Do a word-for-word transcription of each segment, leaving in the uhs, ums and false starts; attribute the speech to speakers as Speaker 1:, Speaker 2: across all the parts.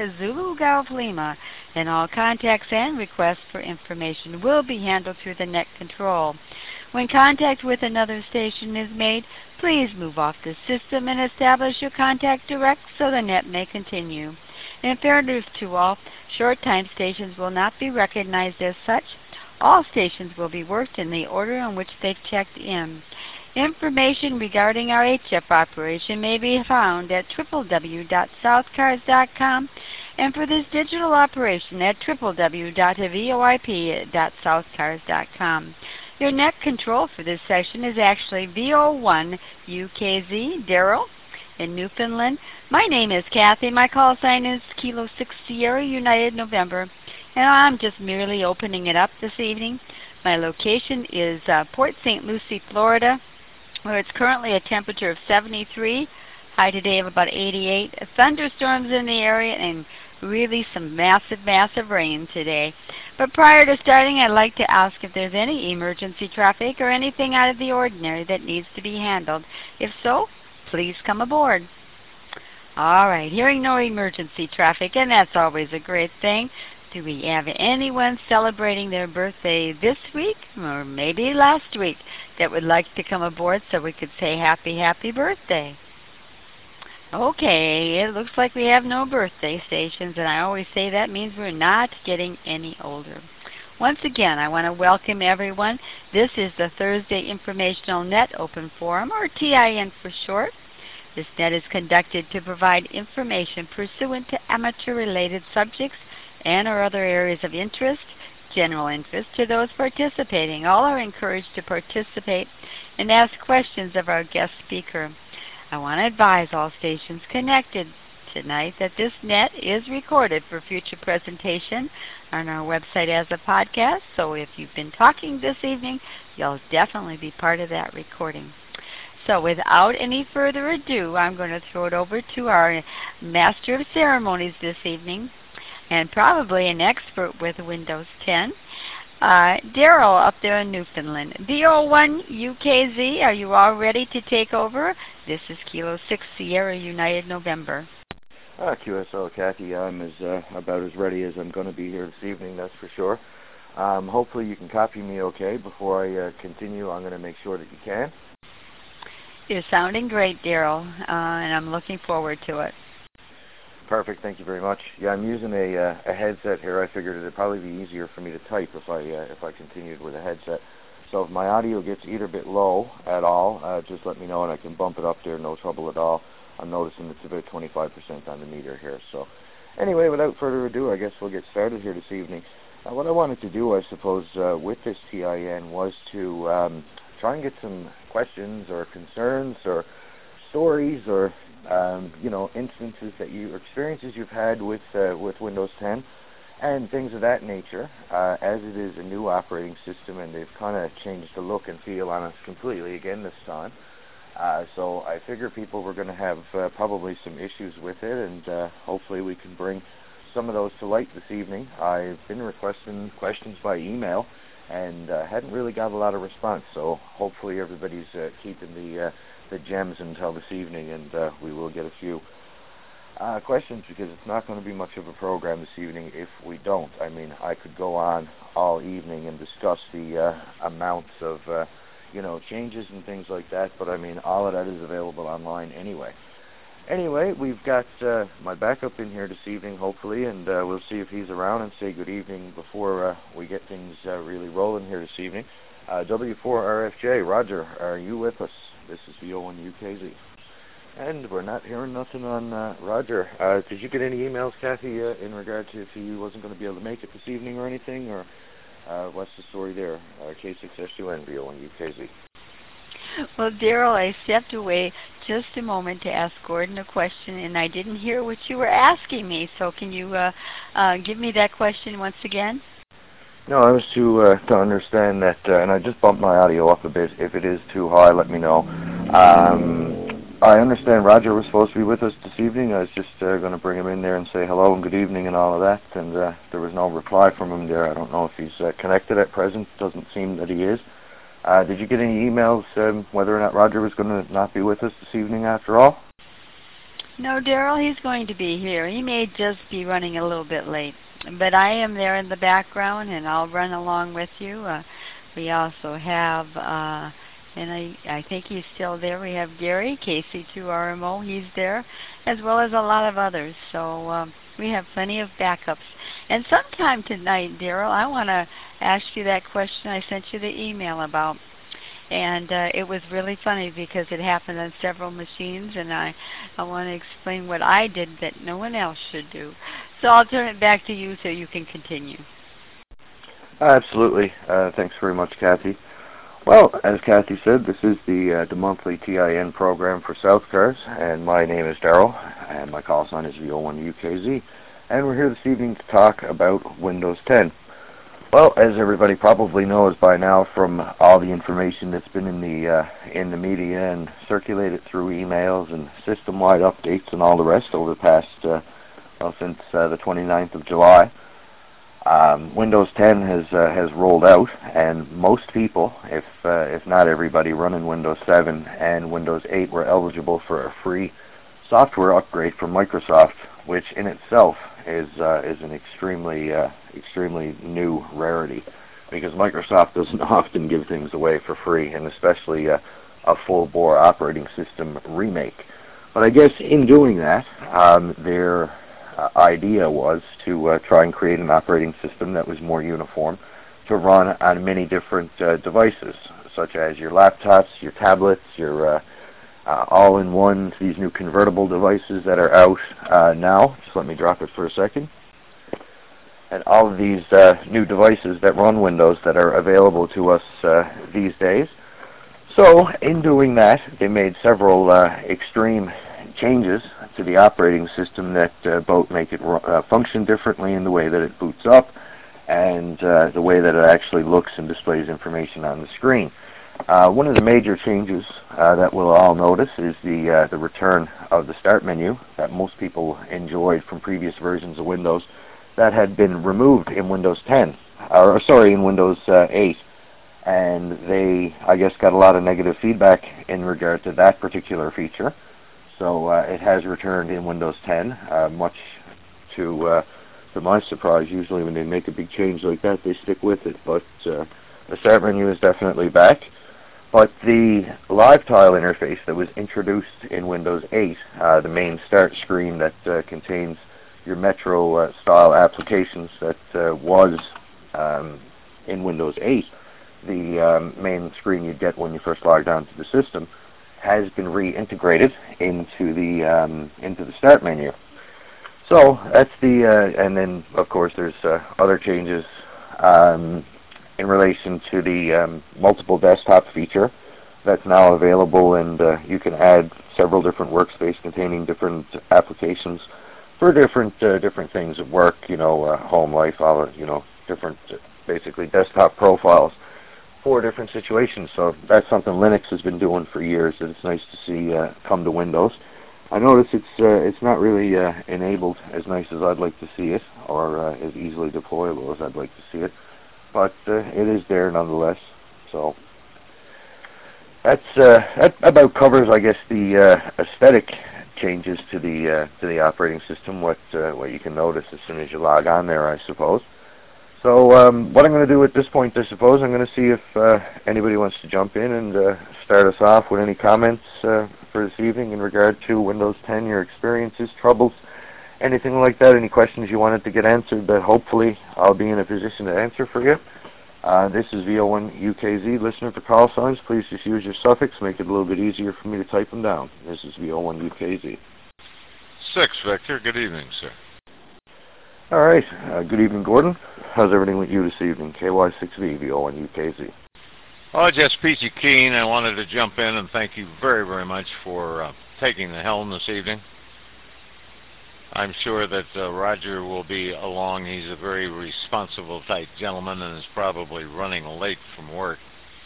Speaker 1: Lima, Zulu Golf Lima, and all contacts and requests for information will be handled through the net control. When contact with another station is made, please move off the system and establish your contact direct so the net may continue. In fairness to all, short-time stations will not be recognized as such. All stations will be worked in the order in which they checked in. Information regarding our H F operation may be found at w w w dot southcars dot com and for this digital operation at w w w dot voip dot southcars dot com. Your net control for this session is actually V O one U K Z, Daryl, in Newfoundland. My name is Kathy. My call sign is Kilo six Sierra United November, and I'm just merely opening it up this evening. My location is uh, Port Saint Lucie, Florida, where it's currently a temperature of seventy-three, high today of about eighty-eight. Thunderstorms in the area and really some massive, massive rain today. But prior to starting, I'd like to ask if there's any emergency traffic or anything out of the ordinary that needs to be handled. If so, please come aboard. All right, hearing no emergency traffic, and that's always a great thing. Do we have anyone celebrating their birthday this week or maybe last week that would like to come aboard so we could say happy, happy birthday? Okay, it looks like we have no birthday stations, and I always say that means we're not getting any older. Once again, I want to welcome everyone. This is the Thursday Informational Net Open Forum, or T I N for short. This net is conducted to provide information pursuant to amateur-related subjects and or other areas of interest, general interest to those participating. All are encouraged to participate and ask questions of our guest speaker. I want to advise all stations connected tonight that this net is recorded for future presentation on our website as a podcast, so if you've been talking this evening, you'll definitely be part of that recording. So without any further ado, I'm going to throw it over to our Master of Ceremonies this evening, and probably an expert with Windows ten, uh, Daryl up there in Newfoundland. V O one U K Z, are you all ready to take over? This is Kilo six Sierra United November.
Speaker 2: Uh, Q S L, Kathy, I'm as uh, about as ready as I'm going to be here this evening, that's for sure. Um, hopefully you can copy me okay. Before I uh, continue, I'm going to make sure that you can.
Speaker 1: You're sounding great, Daryl, uh, and I'm looking forward to it.
Speaker 2: Perfect, thank you very much. Yeah, I'm using a, uh, a headset here. I figured it'd probably be easier for me to type if I uh, if I continued with a headset. So if my audio gets either bit low at all, uh, just let me know and I can bump it up there, no trouble at all. I'm noticing it's about twenty-five percent on the meter here. So anyway, without further ado, I guess we'll get started here this evening. Uh, what I wanted to do, I suppose, uh, with this T I N was to um, try and get some questions or concerns or stories or um, you know, instances that you, or experiences you've had with uh, with Windows ten and things of that nature, uh, as it is a new operating system and they've kind of changed the look and feel on us completely again this time. Uh, so I figure people were going to have uh, probably some issues with it, and uh, hopefully we can bring some of those to light this evening. I've been requesting questions by email and uh, hadn't really got a lot of response, so hopefully everybody's uh, keeping the uh, the gems until this evening, and uh, we will get a few uh, questions, because it's not going to be much of a program this evening if we don't. I mean, I could go on all evening and discuss the uh, amounts of uh, you know, changes and things like that, but I mean, all of that is available online anyway. Anyway, we've got uh, my backup in here this evening, hopefully, and uh, we'll see if he's around and say good evening before uh, we get things uh, really rolling here this evening. Uh, W four R F J, Roger, are you with us? This is V O one U K Z. And we're not hearing nothing on uh, Roger. Uh, did you get any emails, Kathy, uh, in regard to if he wasn't going to be able to make it this evening or anything, or uh, what's the story there? Uh, K six S U N, V O one U K Z.
Speaker 1: Well, Daryl, I stepped away just a moment to ask Gordon a question, and I didn't hear what you were asking me, so can you uh, uh, give me that question once again?
Speaker 2: No, I was to uh, to understand that, uh, and I just bumped my audio up a bit. If it is too high, let me know. Um, I understand Roger was supposed to be with us this evening. I was just uh, going to bring him in there and say hello and good evening and all of that, and uh, there was no reply from him there. I don't know if he's uh, connected at present. Doesn't seem that he is. Uh, did you get any emails um, whether or not Roger was going to not be with us this evening after all?
Speaker 1: No, Daryl, he's going to be here. He may just be running a little bit late. But I am there in the background, and I'll run along with you. Uh, we also have, uh, and I, I think he's still there, we have Gary, K C two R M O, he's there, as well as a lot of others. So um, we have plenty of backups. And sometime tonight, Daryl, I want to ask you that question I sent you the email about. And uh, it was really funny because it happened on several machines, and I, I want to explain what I did that no one else should do. So I'll turn it back to you so you can continue.
Speaker 2: Absolutely. Uh, thanks very much, Kathy. Well, as Kathy said, this is the uh, the monthly T I N program for Southcars, and my name is Daryl, and my call sign is V O one U K Z. And we're here this evening to talk about Windows ten. Well, as everybody probably knows by now from all the information that's been in the uh, in the media and circulated through emails and system-wide updates and all the rest over the past, uh, well, since uh, the twenty-ninth of July, um, Windows ten has uh, has rolled out, and most people, if uh, if not everybody, running Windows seven and Windows eight were eligible for a free software upgrade from Microsoft, which in itself is uh, is an extremely uh, extremely new rarity, because Microsoft doesn't often give things away for free, and especially uh, a full-bore operating system remake. But I guess in doing that, um, their uh, idea was to uh, try and create an operating system that was more uniform to run on many different uh, devices, such as your laptops, your tablets, your uh, Uh, all-in-one, these new convertible devices that are out uh, now. Just let me drop it for a second. And all of these uh, new devices that run Windows that are available to us uh, these days. So in doing that, they made several uh, extreme changes to the operating system that uh, both make it uh, function differently in the way that it boots up and uh, the way that it actually looks and displays information on the screen. Uh, one of the major changes uh, that we'll all notice is the uh, the return of the Start menu that most people enjoyed from previous versions of Windows that had been removed in Windows ten, or sorry, in Windows uh, eight, and they, I guess, got a lot of negative feedback in regard to that particular feature. So uh, it has returned in Windows ten, uh, much to uh, to my surprise. Usually when they make a big change like that, they stick with it, but uh, the Start menu is definitely back. But the live tile interface that was introduced in Windows eight, uh, the main start screen that uh, contains your Metro uh, style applications that uh, was um, in Windows eight, the um, main screen you get when you first log on to the system, has been reintegrated into the um, into the Start menu. So that's the, uh, and then of course there's uh, other changes Um, in relation to the um, multiple desktop feature that's now available, and uh, you can add several different workspaces containing different applications for different uh, different things at work, you know, uh, home life, all you know, different uh, basically desktop profiles for different situations. So that's something Linux has been doing for years, and it's nice to see uh, come to Windows. I notice it's uh, it's not really uh, enabled as nice as I'd like to see it, or uh, as easily deployable as I'd like to see it. But uh, it is there nonetheless. So that's uh, that about covers, I guess, the uh, aesthetic changes to the uh, to the operating system. What uh, what you can notice as soon as you log on there, I suppose. So um, what I'm going to do at this point, I suppose, I'm going to see if uh, anybody wants to jump in and uh, start us off with any comments uh, for this evening in regard to Windows ten, your experiences, troubles, anything like that, any questions you wanted to get answered that hopefully I'll be in a position to answer for you. Uh, this is V O one U K Z, listener for call signs. Please just use your suffix, make it a little bit easier for me to type them down. This is V O one U K Z.
Speaker 3: Six, Victor. Good evening, sir.
Speaker 2: All right. Uh, good evening, Gordon. How's everything with you this evening? K Y six V, V O one U K Z.
Speaker 3: Oh, just peachy keen. I wanted to jump in and thank you very, very much for uh, taking the helm this evening. I'm sure that uh, Roger will be along. He's a very responsible type gentleman and is probably running late from work.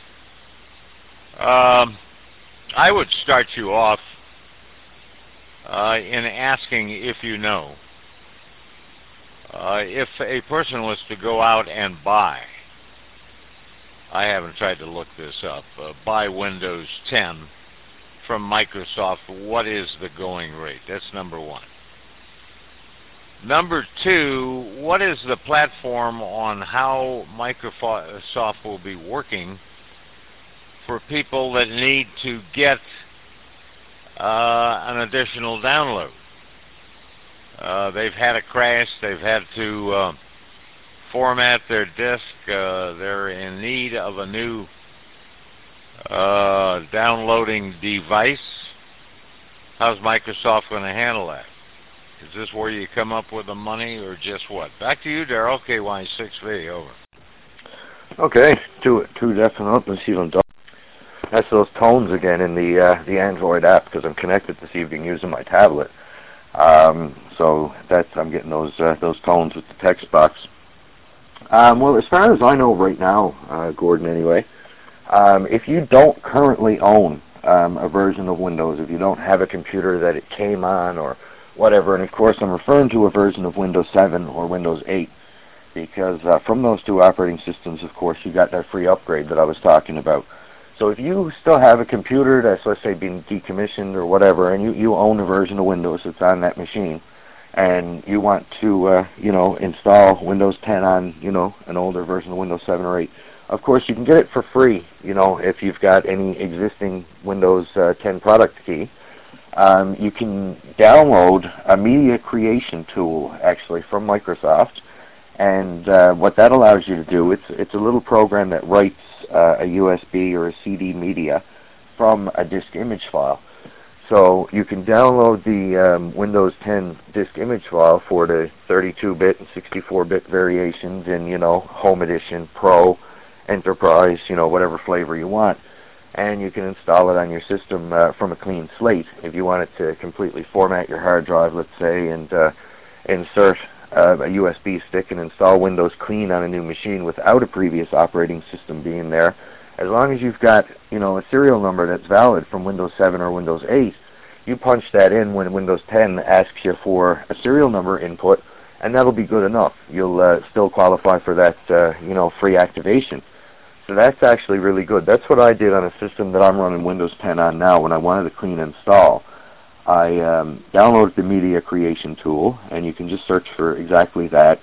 Speaker 3: Um, I would start you off uh, in asking if you know. Uh, if a person was to go out and buy, I haven't tried to look this up, uh, buy Windows ten from Microsoft, what is the going rate? That's number one. Number two, what is the platform on how Microsoft will be working for people that need to get uh, an additional download? Uh, they've had a crash. They've had to uh, format their disk. Uh, they're in need of a new uh, downloading device. How's Microsoft going to handle that? Is this where you come up with the money, or just what? Back to you, Daryl. K Y six V, over.
Speaker 2: Okay, two two definite. Let's see what I'm done. That's those tones again in the uh, the Android app, because I'm connected this evening using my tablet. Um, so that's I'm getting those uh, those tones with the text box. Um, well, as far as I know right now, uh, Gordon, anyway, um, if you don't currently own um, a version of Windows, if you don't have a computer that it came on or whatever, and of course I'm referring to a version of Windows seven or Windows eight, because uh, from those two operating systems, of course, you got that free upgrade that I was talking about. So if you still have a computer that's, let's say, being decommissioned or whatever, and you, you own a version of Windows that's on that machine, and you want to, uh, you know, install Windows ten on, you know, an older version of Windows seven or eight, of course, you can get it for free, you know, if you've got any existing Windows uh, ten product key. Um, you can download a media creation tool, actually, from Microsoft, and uh, what that allows you to do, it's, it's a little program that writes uh, a U S B or a C D media from a disk image file. So you can download the um, Windows ten disk image file for the thirty-two bit and sixty-four bit variations in, you know, Home Edition, Pro, Enterprise, you know, whatever flavor you want. And you can install it on your system uh, from a clean slate. If you wanted to completely format your hard drive, let's say, and uh, insert uh, a U S B stick and install Windows clean on a new machine without a previous operating system being there, as long as you've got, you know, a serial number that's valid from Windows seven or Windows eight, you punch that in when Windows ten asks you for a serial number input, and that'll be good enough. You'll uh, still qualify for that, uh, you know, free activation. So that's actually really good. That's what I did on a system that I'm running Windows ten on now when I wanted a clean install. I um, downloaded the media creation tool, and you can just search for exactly that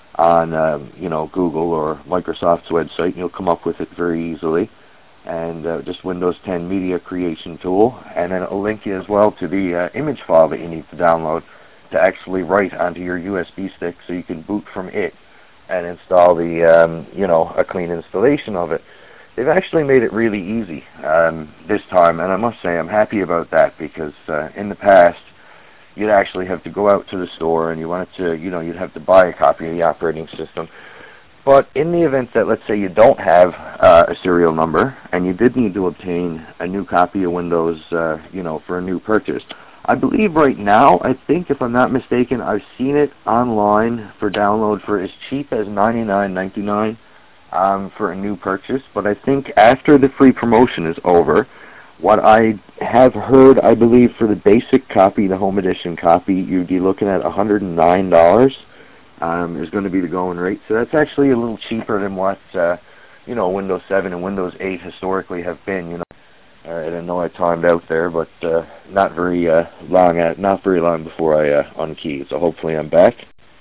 Speaker 2: on um, you know, Google or Microsoft's website, and you'll come up with it very easily. And uh, just Windows ten media creation tool, and then it'll link you as well to the uh, image file that you need to download to actually write onto your U S B stick, so you can boot from it and install the, um, you know, a clean installation of it. They've actually made it really easy um, this time, and I must say I'm happy about that, because uh, in the past you'd actually have to go out to the store and you wanted to, you know, you'd have to buy a copy of the operating system. But in the event that, let's say, you don't have uh, a serial number and you did need to obtain a new copy of Windows, uh, you know, for a new purchase, I believe right now, I think, if I'm not mistaken, I've seen it online for download for as cheap as ninety-nine ninety-nine um, for a new purchase. But I think after the free promotion is over, what I have heard, I believe, for the basic copy, the Home Edition copy, you'd be looking at one hundred nine dollars um, is going to be the going rate. So that's actually a little cheaper than what, uh, you know, Windows seven and Windows eight historically have been, you know. All right, I know I timed out there, but uh, not very uh, long. At, not very long before I uh, unkeyed. So hopefully I'm back.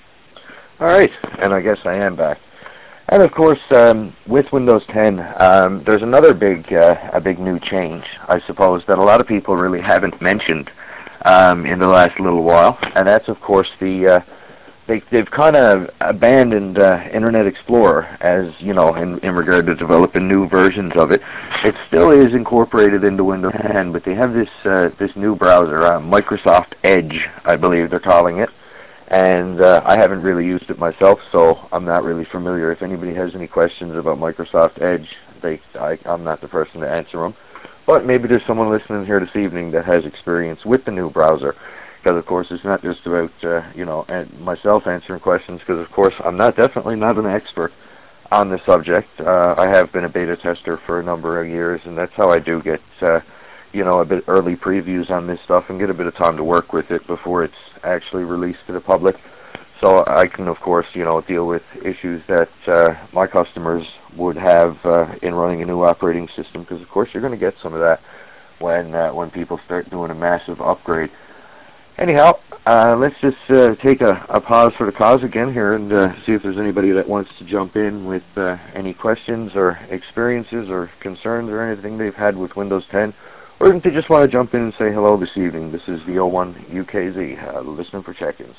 Speaker 2: All right, and I guess I am back. And of course, um, with Windows ten, um, there's another big, uh, a big new change, I suppose, that a lot of people really haven't mentioned um, in the last little while, and that's of course the. Uh, They, they've kind of abandoned uh, Internet Explorer, as you know, in, in regard to developing new versions of it. It still is incorporated into Windows ten, but they have this uh, this new browser, uh, Microsoft Edge, I believe they're calling it. And uh, I haven't really used it myself, so I'm not really familiar. If anybody has any questions about Microsoft Edge, they, I, I'm not the person to answer them. But maybe there's someone listening here this evening that has experience with the new browser. Because, of course, it's not just about, uh, you know, myself answering questions, because, of course, I'm not definitely not an expert on the subject. Uh, I have been a beta tester for a number of years, and that's how I do get, uh, you know, a bit early previews on this stuff and get a bit of time to work with it before it's actually released to the public. So I can, of course, you know, deal with issues that uh, my customers would have uh, in running a new operating system, because, of course, you're going to get some of that when uh, when people start doing a massive upgrade. Anyhow, uh, let's just uh, take a, a pause for the cause again here and uh, see if there's anybody that wants to jump in with uh, any questions or experiences or concerns or anything they've had with Windows ten, or if they just want to jump in and say hello this evening. This is the O one U K Z, uh, listening for check-ins.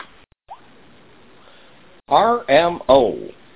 Speaker 4: R M O.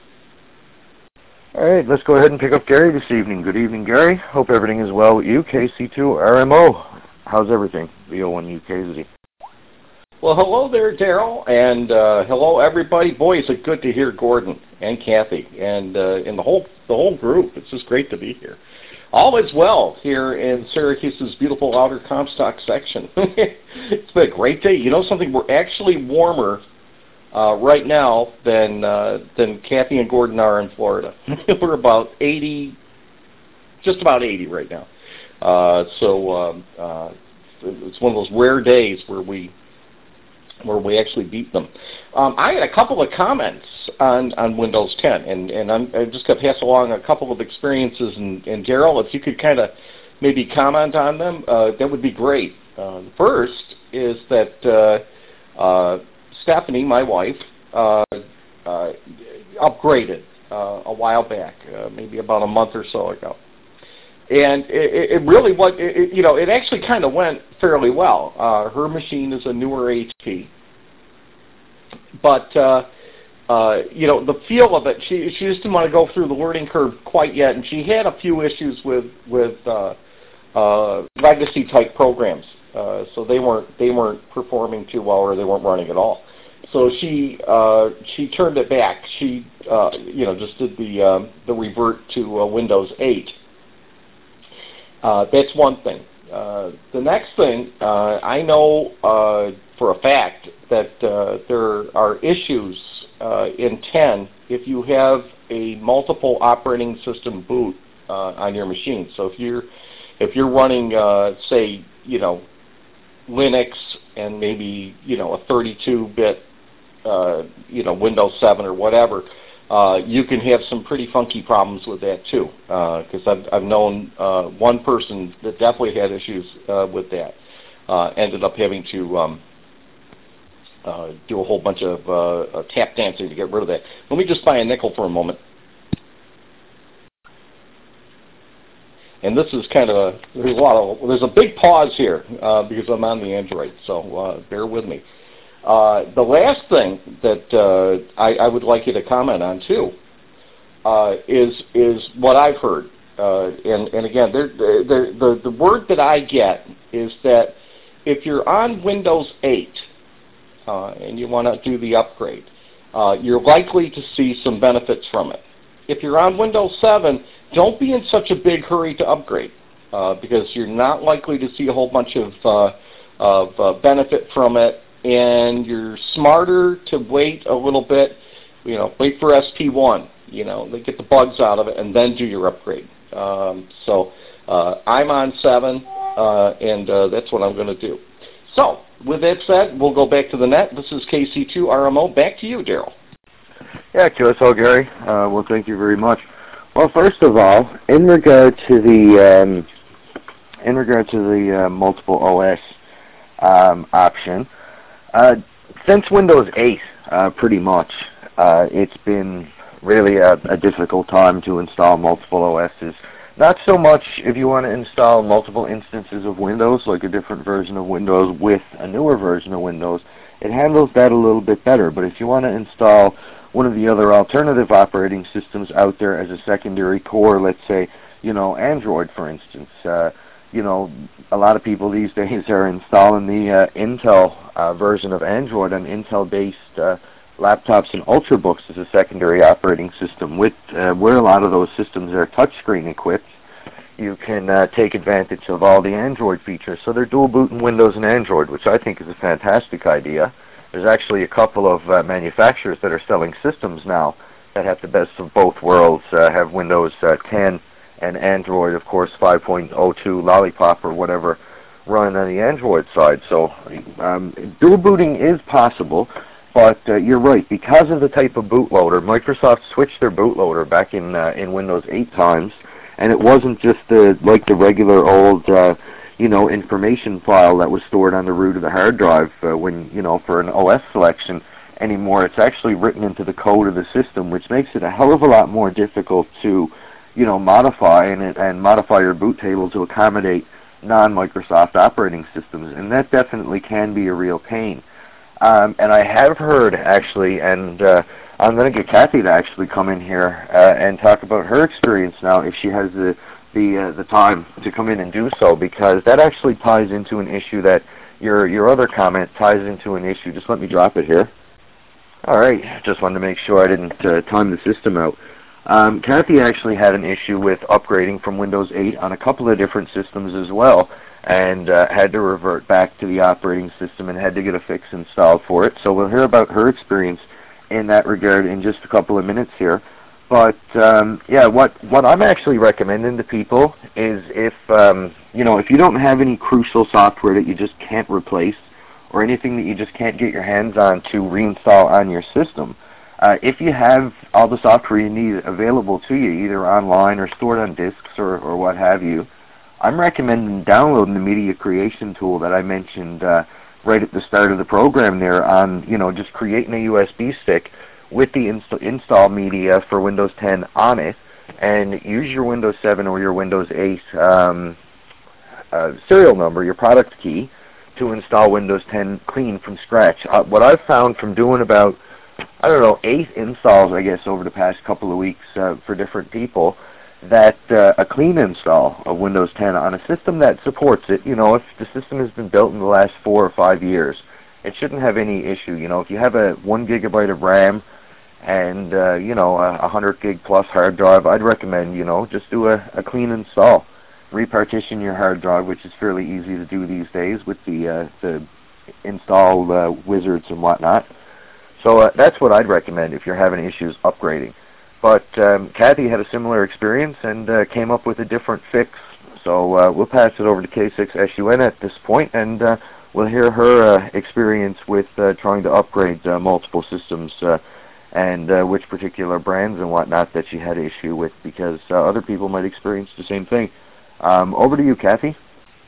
Speaker 2: All right, let's go ahead and pick up Gary this evening. Good evening, Gary. Hope everything is well with you. K C two R M O. How's everything? The O one U K Z.
Speaker 4: Well, hello there, Daryl, and uh, hello everybody. Boy, is it good to hear Gordon and Kathy and uh, and the whole the whole group. It's just great to be here. All is well here in Syracuse's beautiful outer Comstock section. It's been a great day. You know something? We're actually warmer uh, right now than uh, than Kathy and Gordon are in Florida. We're about eighty, just about eighty right now. Uh, so um, uh, it's one of those rare days where we. where we actually beat them. Um, I had a couple of comments on, on Windows ten, and, and I'm, I'm just going to pass along a couple of experiences, and, and Daryl, if you could kind of maybe comment on them, uh, that would be great. Uh, the first is that uh, uh, Stephanie, my wife, uh, uh, upgraded uh, a while back, uh, maybe about a month or so ago. And it, it really, what it, you know, it actually kind of went fairly well. Uh, her machine is a newer H P, but uh, uh, you know, the feel of it, she she just didn't want to go through the learning curve quite yet, and she had a few issues with with uh, uh, legacy type programs, uh, so they weren't they weren't performing too well, or they weren't running at all. So she uh, she turned it back. She uh, you know just did the um, the revert to uh, Windows eight. Uh, that's one thing. Uh, the next thing, uh, I know uh, for a fact that uh, there are issues uh, in ten if you have a multiple operating system boot uh, on your machine. So if you're if you're running, uh, say, you know, Linux and maybe you know a thirty-two bit, uh, you know, Windows seven or whatever. Uh, you can have some pretty funky problems with that too, because uh, I've, I've known uh, one person that definitely had issues uh, with that. Uh, ended up having to um, uh, do a whole bunch of uh, uh, tap dancing to get rid of that. Let me just buy a nickel for a moment. And this is kind of a, there's a lot of, there's a big pause here uh, because I'm on the Android, so uh, bear with me. Uh, the last thing that uh, I, I would like you to comment on too uh, is is what I've heard, uh, and and again, they're, they're, the the word that I get is that if you're on Windows eight uh, and you want to do the upgrade, uh, you're likely to see some benefits from it. If you're on Windows seven, don't be in such a big hurry to upgrade uh, because you're not likely to see a whole bunch of uh, of uh, benefit from it. And you're smarter to wait a little bit, you know, wait for S P one, you know, they get the bugs out of it, and then do your upgrade. Um, so uh, I'm on seven, uh, and uh, that's what I'm going to do. So with that said, we'll go back to the net. This is K C two R M O. Back to you, Daryl.
Speaker 2: Yeah, Q S L, Gary. Uh, well, thank you very much. Well, first of all, in regard to the um, in regard to the uh, multiple O S um, option. Uh, since Windows eight, uh, pretty much, uh, it's been really a, a difficult time to install multiple O Ss. Not so much if you want to install multiple instances of Windows, like a different version of Windows with a newer version of Windows. It handles that a little bit better, but if you want to install one of the other alternative operating systems out there as a secondary core, let's say, you know, Android, for instance, uh, you know, a lot of people these days are installing the uh, Intel uh, version of Android on Intel-based uh, laptops and Ultrabooks as a secondary operating system. With uh, where a lot of those systems are touchscreen equipped, you can uh, take advantage of all the Android features. So they're dual booting Windows and Android, which I think is a fantastic idea. There's actually a couple of uh, manufacturers that are selling systems now that have the best of both worlds, uh, have Windows uh, ten and Android, of course, five point oh two Lollipop or whatever, running on the Android side. So um, dual booting is possible, but uh, you're right. Because of the type of bootloader, Microsoft switched their bootloader back in uh, in Windows eight times, and it wasn't just the, like the regular old, uh, you know, information file that was stored on the root of the hard drive uh, when, you know, for an O S selection anymore. It's actually written into the code of the system, which makes it a hell of a lot more difficult to, you know, modify and, and modify your boot table to accommodate non-Microsoft operating systems, and that definitely can be a real pain. Um, and I have heard, actually, and uh, I'm going to get Kathy to actually come in here uh, and talk about her experience now, if she has the the, uh, the time to come in and do so, because that actually ties into an issue that your your other comment ties into an issue. Just let me drop it here. All right, just wanted to make sure I didn't uh, time the system out. Um, Kathy actually had an issue with upgrading from Windows eight on a couple of different systems as well, and uh, had to revert back to the operating system and had to get a fix installed for it. So we'll hear about her experience in that regard in just a couple of minutes here. But um, yeah, what what I'm actually recommending to people is, if um, you know, if you don't have any crucial software that you just can't replace, or anything that you just can't get your hands on to reinstall on your system, uh, if you have all the software you need available to you, either online or stored on disks or, or what have you, I'm recommending downloading the media creation tool that I mentioned uh, right at the start of the program there, on, you know, just creating a U S B stick with the inst install media for Windows ten on it, and use your Windows seven or your Windows eight um, uh, serial number, your product key, to install Windows ten clean from scratch. Uh, what I've found from doing about, I don't know, eight installs, I guess, over the past couple of weeks uh, for different people, that uh, a clean install of Windows ten on a system that supports it, you know, if the system has been built in the last four or five years, it shouldn't have any issue. You know, if you have a one gigabyte of RAM and, uh, you know, a one hundred gig plus hard drive, I'd recommend, you know, just do a, a clean install. Repartition your hard drive, which is fairly easy to do these days with the, uh, the install uh, wizards and whatnot. So uh, that's what I'd recommend if you're having issues upgrading. But um, Kathy had a similar experience and uh, came up with a different fix. So uh, we'll pass it over to K six S U N at this point, and uh, we'll hear her uh, experience with uh, trying to upgrade uh, multiple systems uh, and uh, which particular brands and whatnot that she had issue with, because uh, other people might experience the same thing. Um, over to you, Kathy.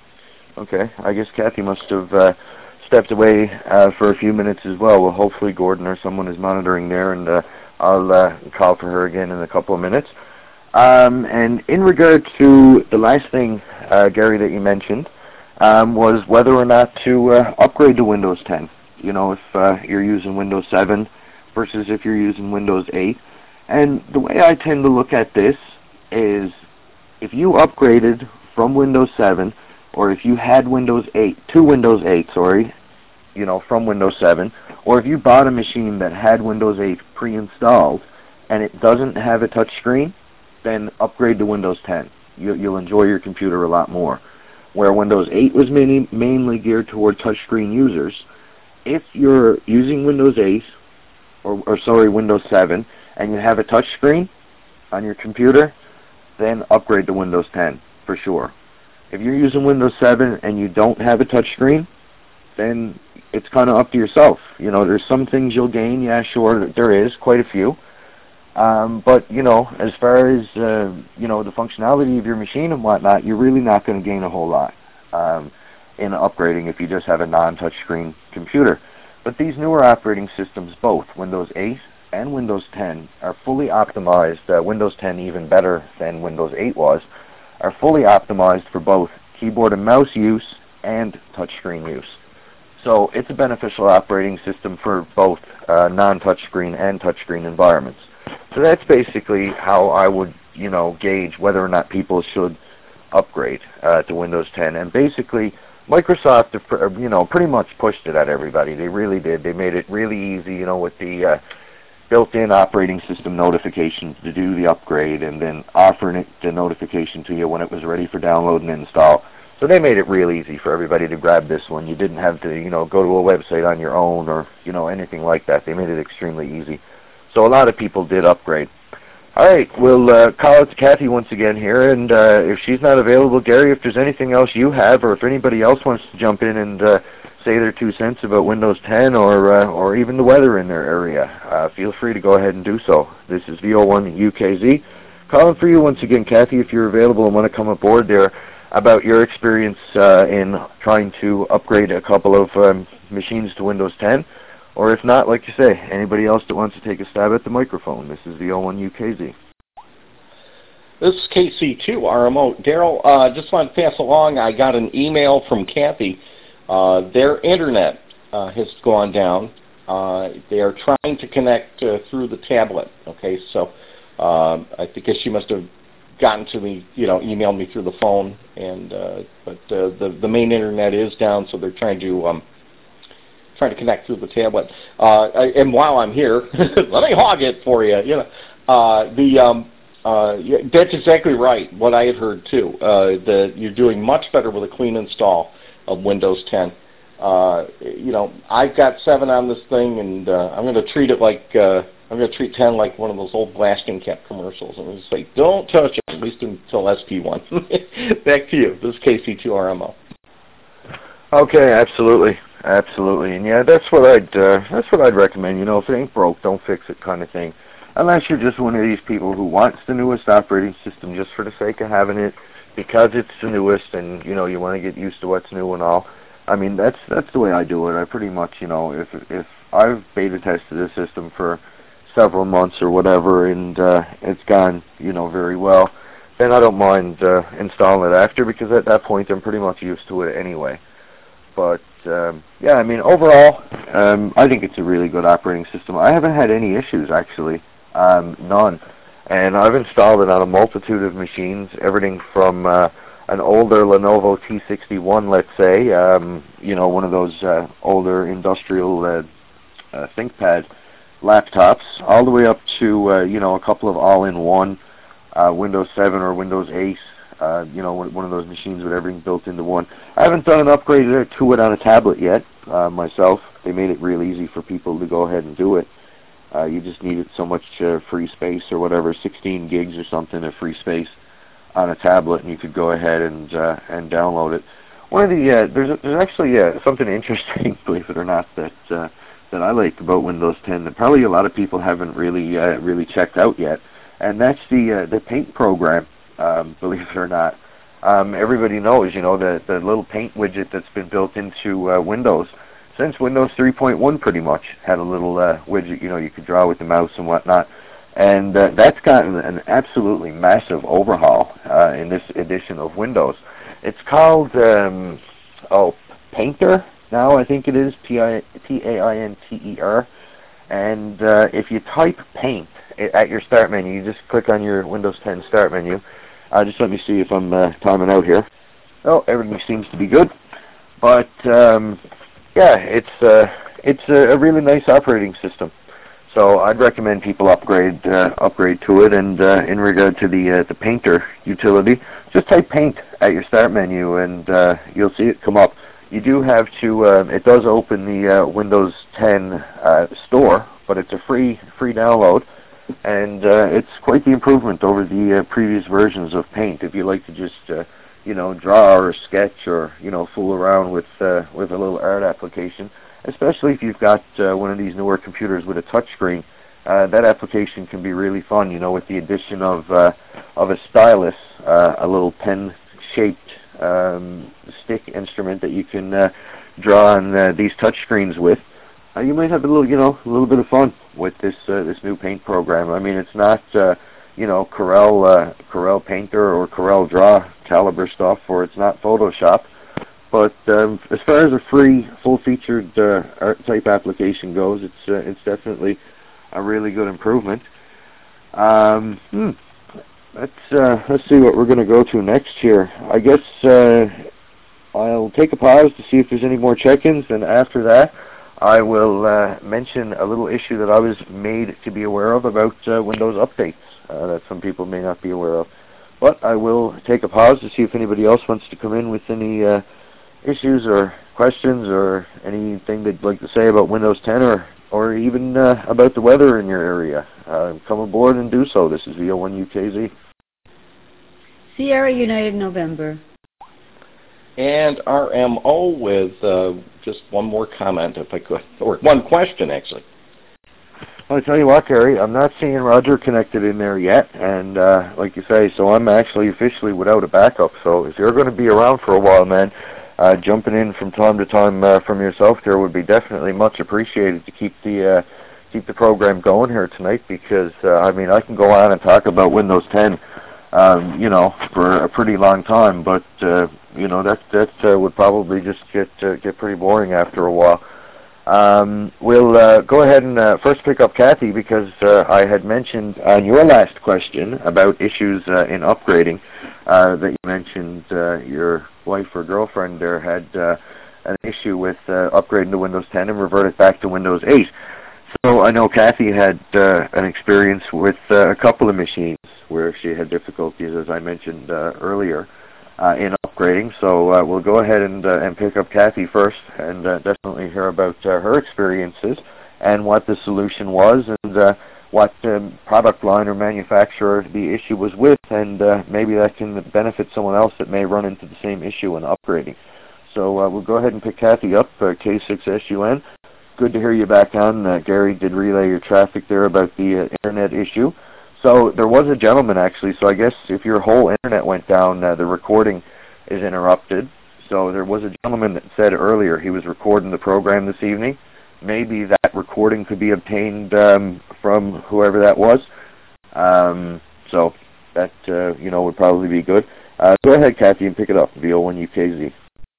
Speaker 2: Okay, I guess Kathy must have uh, stepped away uh, for a few minutes as well. Well, hopefully Gordon or someone is monitoring there, and uh, I'll uh, call for her again in a couple of minutes. Um, and in regard to the last thing, uh, Gary, that you mentioned, um, was whether or not to uh, upgrade to Windows ten. You know, if uh, you're using Windows seven versus if you're using Windows eight. And the way I tend to look at this is, if you upgraded from Windows seven, or if you had Windows eight, to Windows eight, sorry, you know, from Windows seven, or if you bought a machine that had Windows eight pre-installed and it doesn't have a touch screen, then upgrade to Windows ten. You, you'll enjoy your computer a lot more. Where Windows eight was mainly, mainly geared toward touchscreen users, if you're using Windows eight, or, or sorry, Windows seven, and you have a touch screen on your computer, then upgrade to Windows ten for sure. If you're using Windows seven and you don't have a touch screen, then it's kind of up to yourself. You know, there's some things you'll gain, yeah, sure, there is, quite a few. Um, but, you know, as far as, uh, you know, the functionality of your machine and whatnot, you're really not going to gain a whole lot um, in upgrading if you just have a non-touch screen computer. But these newer operating systems, both Windows eight and Windows ten, are fully optimized, uh, Windows ten even better than Windows eight was, are fully optimized for both keyboard and mouse use and touchscreen use. So it's a beneficial operating system for both uh, non-touchscreen and touchscreen environments. So that's basically how I would, you know, gauge whether or not people should upgrade uh, to Windows ten. And basically, Microsoft, you know, pretty much pushed it at everybody. They really did. They made it really easy, you know, with the uh, built-in operating system notifications to do the upgrade, and then offering it the notification to you when it was ready for download and install. So they made it real easy for everybody to grab this one. You didn't have to, you know, go to a website on your own or, you know, anything like that. They made it extremely easy. So a lot of people did upgrade. All right, we'll uh, call out to Kathy once again here, and uh, if she's not available, Gary, if there's anything else you have, or if anybody else wants to jump in and uh, say their two cents about Windows ten, or uh, or even the weather in their area, uh, feel free to go ahead and do so. This is V O one U K Z. Calling for you once again, Kathy, if you're available and want to come aboard there. about your experience uh, in trying to upgrade a couple of um, machines to Windows ten. Or if not, like you say, anybody else that wants to take a stab at the microphone. This is V O one U K Z.
Speaker 4: This is K C two R M O. Daryl, uh, just want to pass along, I got an email from Kathy. Uh, their internet uh, has gone down. Uh, they are trying to connect uh, through the tablet. Okay, so uh, I think she must have gotten to me, you know, emailed me through the phone, and uh, but uh, the the main internet is down, so they're trying to um, trying to connect through the tablet. Uh, I, and while I'm here, let me hog it for you. You know, uh, the um, uh, yeah, that's exactly right. What I had heard too. Uh, the you're doing much better with a clean install of Windows ten. Uh, you know, I've got seven on this thing, and uh, I'm going to treat it like uh, I'm going to treat ten like one of those old blasting cap commercials. I'm going to say, don't touch it, at least until S P one. Back to you. This is K C two R M O.
Speaker 2: Okay, absolutely, absolutely, and yeah, that's what I'd uh, that's what I'd recommend. You know, if it ain't broke, don't fix it, kind of thing. Unless you're just one of these people who wants the newest operating system just for the sake of having it, because it's the newest, and you know you want to get used to what's new and all. I mean, that's that's the way I do it. I pretty much, you know, if if I've beta tested the system for several months or whatever, and uh, it's gone, you know, very well, then I don't mind uh, installing it after, because at that point I'm pretty much used to it anyway. But um, yeah, I mean, overall, um, I think it's a really good operating system. I haven't had any issues actually, um, none, and I've installed it on a multitude of machines, everything from uh, an older Lenovo T sixty-one, let's say, um, you know, one of those uh, older industrial uh, uh, ThinkPad laptops, all the way up to, uh, you know, a couple of all-in-one uh, Windows seven or Windows eight, uh, you know, one of those machines with everything built into one. I haven't done an upgrade to it on a tablet yet uh, myself. They made it real easy for people to go ahead and do it. Uh, you just needed so much uh, free space or whatever, sixteen gigs or something of free space on a tablet, and you could go ahead and uh, and download it. One of the uh, there's a, there's actually uh, something interesting, believe it or not, that uh, that I like about Windows ten that probably a lot of people haven't really uh, really checked out yet, and that's the uh, the Paint program. Um, believe it or not, um, everybody knows, you know, the the little Paint widget that's been built into uh, Windows since Windows three point one pretty much had a little uh, widget, you know, you could draw with the mouse and whatnot. And uh, that's gotten an absolutely massive overhaul uh, in this edition of Windows. It's called, um, oh, Painter now, I think it is, P A I N T E R. And uh, if you type Paint at your start menu, you just click on your Windows ten start menu. Uh, just let me see if I'm uh, timing out here. Oh, everything seems to be good. But, um, yeah, it's, uh, it's a really nice operating system. So I'd recommend people upgrade uh, upgrade to it. And uh, in regard to the uh, the Painter utility, just type Paint at your start menu, and uh, you'll see it come up. You do have to. Uh, it does open the uh, Windows ten uh, store, but it's a free free download, and uh, it's quite the improvement over the uh, previous versions of Paint. If you like to just uh, you know draw or sketch or you know fool around with uh, with a little art application. Especially if you've got uh, one of these newer computers with a touchscreen, uh, that application can be really fun. You know, with the addition of uh, of a stylus, uh, a little pen-shaped um, stick instrument that you can uh, draw on uh, these touchscreens with. Uh, you might have a little, you know, a little bit of fun with this uh, this new Paint program. I mean, it's not uh, you know Corel uh, Corel Painter or Corel Draw caliber stuff, or it's not Photoshop. But um, as far as a free, full-featured uh, art-type application goes, it's uh, it's definitely a really good improvement. Um, hmm. Let's uh, let's see what we're going to go to next here. I guess uh, I'll take a pause to see if there's any more check-ins, and after that, I will uh, mention a little issue that I was made to be aware of about uh, Windows updates uh, that some people may not be aware of. But I will take a pause to see if anybody else wants to come in with any Uh, issues or questions or anything they'd like to say about Windows ten or or even uh, about the weather in your area. Uh, come aboard and do so. This is V O one U K Z.
Speaker 1: Sierra United November.
Speaker 4: And R M O with uh, just one more comment, if I could, or one question, actually.
Speaker 2: Well, I tell you what, Gary, I'm not seeing Roger connected in there yet, and uh, like you say, so I'm actually officially without a backup. So if you're going to be around for a while, man, uh, jumping in from time to time uh, from yourself there would be definitely much appreciated to keep the uh, keep the program going here tonight. Because uh, I mean, I can go on and talk about Windows ten, um, you know, for a pretty long time, but uh, you know that that uh, would probably just get uh, get pretty boring after a while. Um, we'll uh, go ahead and uh, first pick up Kathy, because uh, I had mentioned on your last question about issues uh, in upgrading uh, that you mentioned uh, your wife or girlfriend there had uh, an issue with uh, upgrading to Windows ten and reverted back to Windows eight. So I know Kathy had uh, an experience with uh, a couple of machines where she had difficulties, as I mentioned uh, earlier, uh, in upgrading. So uh, we'll go ahead and, uh, and pick up Kathy first, and uh, definitely hear about uh, her experiences and what the solution was, and uh, what um, product line or manufacturer the issue was with, and uh, maybe that can benefit someone else that may run into the same issue in upgrading. So uh, we'll go ahead and pick Kathy up, uh, K six S U N. Good to hear you back on. Uh, Gary did relay your traffic there about the uh, internet issue. So there was a gentleman actually, so I guess if your whole internet went down, uh, the recording is interrupted. So there was a gentleman that said earlier he was recording the program this evening. Maybe that recording could be obtained um, from whoever that was. Um, so that, uh, you know, would probably be good. Uh, go ahead, Kathy, and pick it up, V O one U K Z.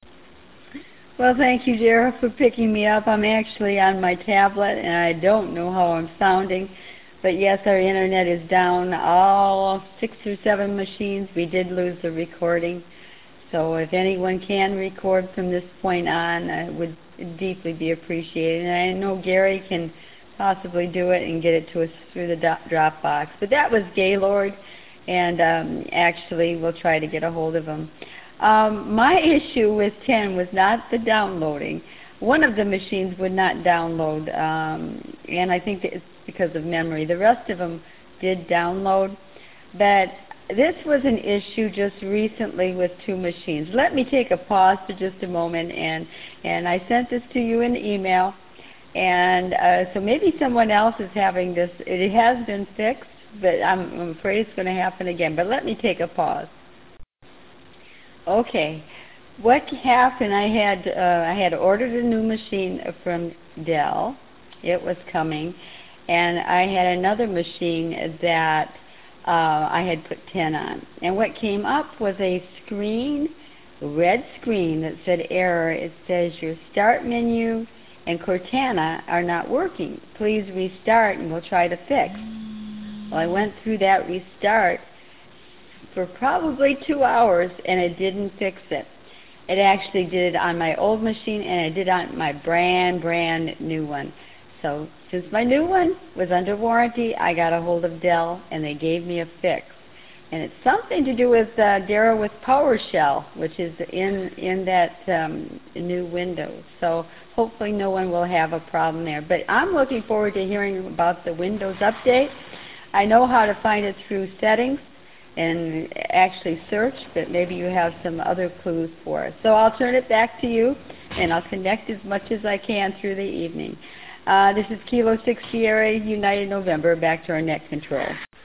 Speaker 1: Well, thank you, Dara, for picking me up. I'm actually on my tablet, and I don't know how I'm sounding. But yes, our internet is down. All six or seven machines, we did lose the recording. So if anyone can record from this point on, it would deeply be appreciated. And I know Gary can possibly do it and get it to us through the Dropbox. But that was Gaylord, and um, actually we'll try to get a hold of him. Um, my issue with ten was not the downloading. One of the machines would not download, um, and I think that it's because of memory. The rest of them did download, but this was an issue just recently with two machines. Let me take a pause for just a moment, and, and I sent this to you in email, and uh, so maybe someone else is having this. It has been fixed, but I'm, I'm afraid it's going to happen again, but let me take a pause. Okay, what happened, I had, uh, I had ordered a new machine from Dell. It was coming, and I had another machine that uh, I had put ten on. And what came up was a screen, a red screen that said error. It says your start menu and Cortana are not working. Please restart and we'll try to fix. Well, I went through that restart for probably two hours and it didn't fix it. It actually did it on my old machine and it did it on my brand, brand new one. So since my new one was under warranty, I got a hold of Dell and they gave me a fix. And it's something to do with uh, Dara with PowerShell, which is in, in that um, new Windows. So hopefully no one will have a problem there. But I'm looking forward to hearing about the Windows update. I know how to find it through settings and actually search, but maybe you have some other clues for us. So I'll turn it back to you, and I'll connect as much as I can through the evening. Uh, this is Kilo six Sierra United November, back to our net control.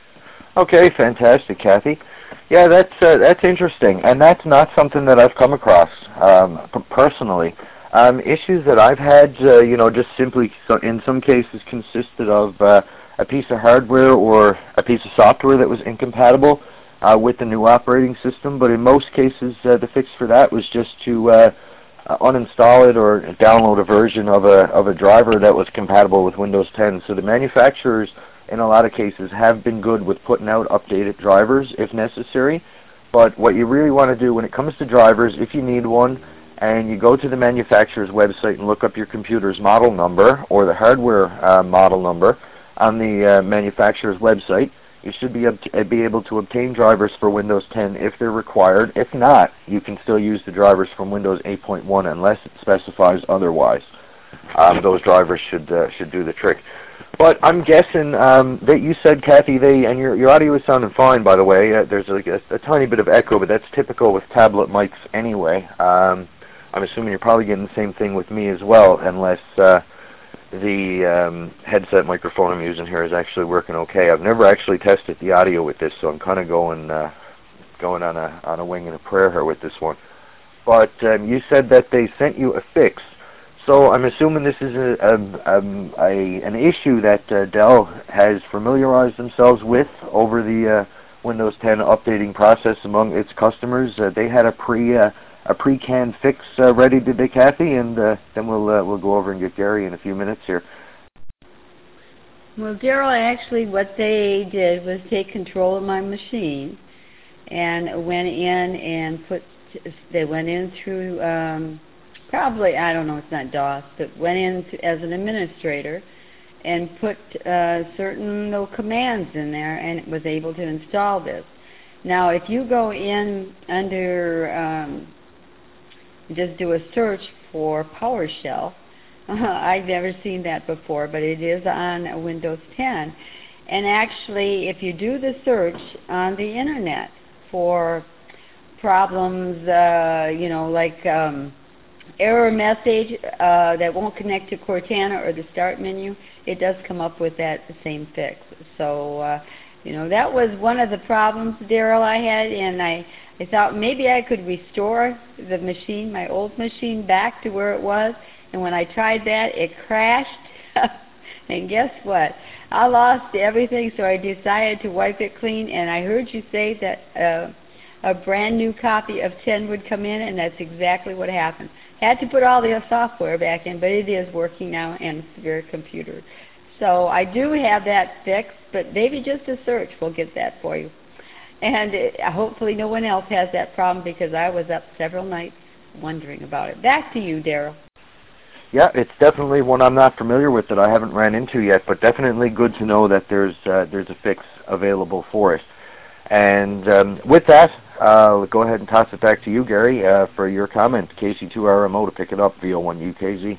Speaker 2: Okay, fantastic, Kathy. Yeah, that's uh, that's interesting, and that's not something that I've come across um, personally. Um, issues that I've had, uh, you know, just simply so in some cases consisted of uh, a piece of hardware or a piece of software that was incompatible uh, with the new operating system. But in most cases, uh, the fix for that was just to uh, uh, uninstall it or download a version of a of a driver that was compatible with Windows ten. So the manufacturers, in a lot of cases, have been good with putting out updated drivers if necessary. But what you really want to do when it comes to drivers, if you need one, and you go to the manufacturer's website and look up your computer's model number or the hardware uh, model number on the uh, manufacturer's website, you should be, be able to obtain drivers for Windows ten if they're required. If not, you can still use the drivers from Windows eight point one unless it specifies otherwise. Um, those drivers should uh, should do the trick. But I'm guessing um, that you said, Kathy, they and your your audio is sounding fine, by the way. Uh, there's like a, a tiny bit of echo, but that's typical with tablet mics anyway. Um, I'm assuming you're probably getting the same thing with me as well, unless uh, the um, headset microphone I'm using here is actually working okay. I've never actually tested the audio with this, so I'm kind of going uh, going on a on a wing and a prayer here with this one. But um, you said that they sent you a fix, so I'm assuming this is a, a, a, a an issue that uh, Dell has familiarized themselves with over the uh, Windows ten updating process among its customers. Uh, they had a pre uh, a pre-canned fix uh, ready, did they, Kathy? And uh, then we'll uh, we'll go over and get Gary in a few minutes here.
Speaker 1: Well, Daryl, actually what they did was take control of my machine and went in and put, they went in through, um, probably, I don't know, it's not DOS, but went in to, as an administrator and put uh, certain little commands in there and was able to install this. Now, if you go in under, um, just do a search for PowerShell, I've never seen that before, but it is on Windows ten. And actually, if you do the search on the internet for problems, uh, you know, like um, error message uh, that won't connect to Cortana or the Start menu, it does come up with that same fix. So, uh, you know, that was one of the problems, Daryl, I had, and I, I thought maybe I could restore the machine, my old machine, back to where it was. And when I tried that, it crashed. And guess what? I lost everything, so I decided to wipe it clean. And I heard you say that uh, a brand new copy of ten would come in, and that's exactly what happened. Had to put all the software back in, but it is working now, and it's your computer. So I do have that fixed, but maybe just a search will get that for you. And it, hopefully no one else has that problem, because I was up several nights wondering about it. Back to you, Daryl.
Speaker 2: Yeah, it's definitely one I'm not familiar with that I haven't ran into yet, but definitely good to know that there's uh, there's a fix available for it. And um, with that, uh, I'll go ahead and toss it back to you, Gary, uh, for your comment. K C two R M O to pick it up, V O one U K Z.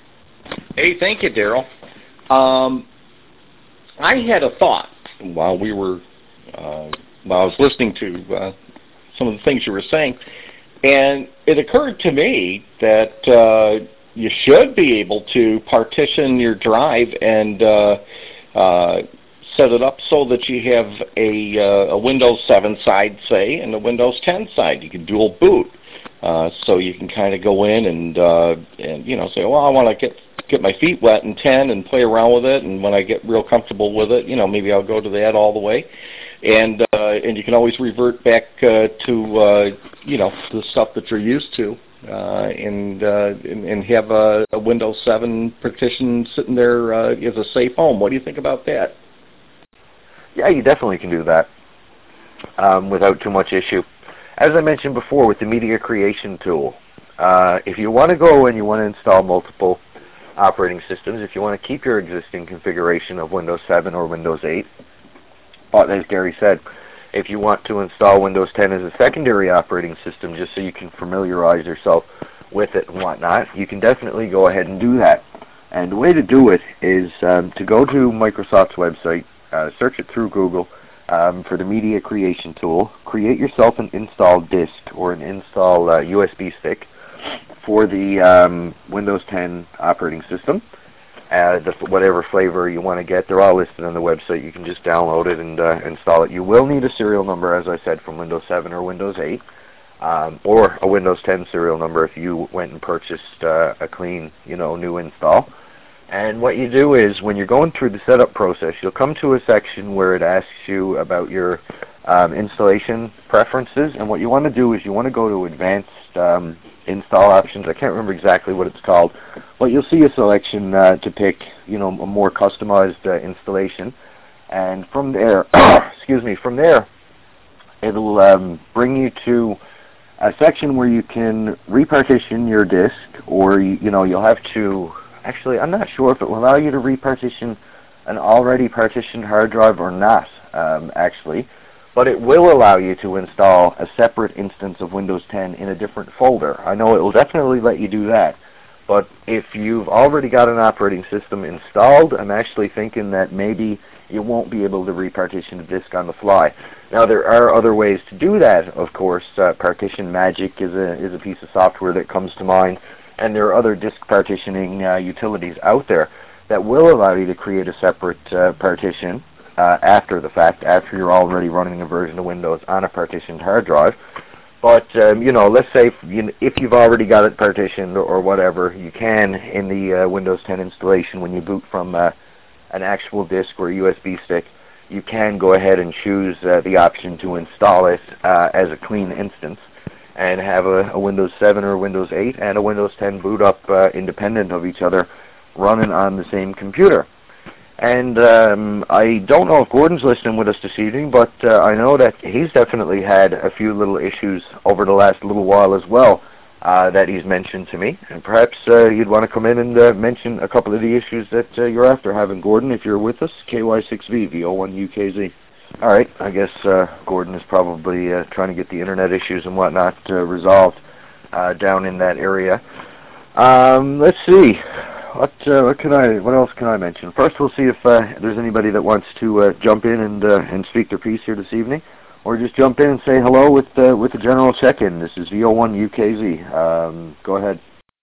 Speaker 4: Hey, thank you, Daryl. Um, I had a thought while we were uh, while I was listening to uh, some of the things you were saying, and it occurred to me that uh, you should be able to partition your drive and uh, uh, set it up so that you have a, uh, a Windows seven side, say, and a Windows ten side. You can dual boot, uh, so you can kind of go in and uh, and you know say, well, I want to get get my feet wet in ten and play around with it, and when I get real comfortable with it, you know, maybe I'll go to that all the way. And uh, and you can always revert back uh, to uh, you know the stuff that you're used to, uh, and, uh, and and have a, a Windows seven partition sitting there uh, as a safe home. What do you think about that?
Speaker 2: Yeah, you definitely can do that um, without too much issue. As I mentioned before, with the Media Creation tool, uh, if you want to go and you want to install multiple operating systems, if you want to keep your existing configuration of Windows seven or Windows eight, but as Gary said, if you want to install Windows ten as a secondary operating system just so you can familiarize yourself with it and whatnot, you can definitely go ahead and do that. And the way to do it is um, to go to Microsoft's website, uh, search it through Google um, for the Media Creation tool, create yourself an install disk or an install uh, U S B stick for the um, Windows ten operating system. Uh, the, whatever flavor you want to get, they're all listed on the website. You can just download it and uh, install it. You will need a serial number, as I said, from Windows seven or Windows eight, um, or a Windows ten serial number if you went and purchased uh, a clean, you know, new install. And what you do is, when you're going through the setup process, you'll come to a section where it asks you about your um, installation preferences. And what you want to do is you want to go to Advanced um, Install Options. I can't remember exactly what it's called, but you'll see a selection uh, to pick, you know, a more customized uh, installation. And from there, excuse me, from there, it'll um, bring you to a section where you can repartition your disk, or you, you know, you'll have to. Actually, I'm not sure if it will allow you to repartition an already partitioned hard drive or not, um, actually. But it will allow you to install a separate instance of Windows ten in a different folder. I know it will definitely let you do that. But if you've already got an operating system installed, I'm actually thinking that maybe you won't be able to repartition the disk on the fly. Now, there are other ways to do that, of course. Uh, Partition Magic is a, is a piece of software that comes to mind. And there are other disk partitioning uh, utilities out there. that will allow you to create a separate uh, partition uh, after the fact, after you're already running a version of Windows on a partitioned hard drive. But, um, you know, let's say if, you, if you've already got it partitioned or whatever, you can, in the uh, Windows ten installation, when you boot from uh, an actual disk or a U S B stick, you can go ahead and choose uh, the option to install it uh, as a clean instance and have a, a Windows seven or Windows eight and a Windows ten boot up uh, independent of each other, running on the same computer. And um, I don't know if Gordon's listening with us this evening, but uh, I know that he's definitely had a few little issues over the last little while as well uh, that he's mentioned to me. And perhaps uh, you'd want to come in and uh, mention a couple of the issues that uh, you're after having, Gordon, if you're with us. K Y six V, V O one U K Z. All right, I guess uh, Gordon is probably uh, trying to get the internet issues and whatnot uh, resolved uh, down in that area. Um, let's see. What uh, what can I? What else can I mention? First, we'll see if uh, there's anybody that wants to uh, jump in and uh, and speak their piece here this evening, or just jump in and say hello with uh, with a general check-in. This is V O one U K Z. Um, go ahead.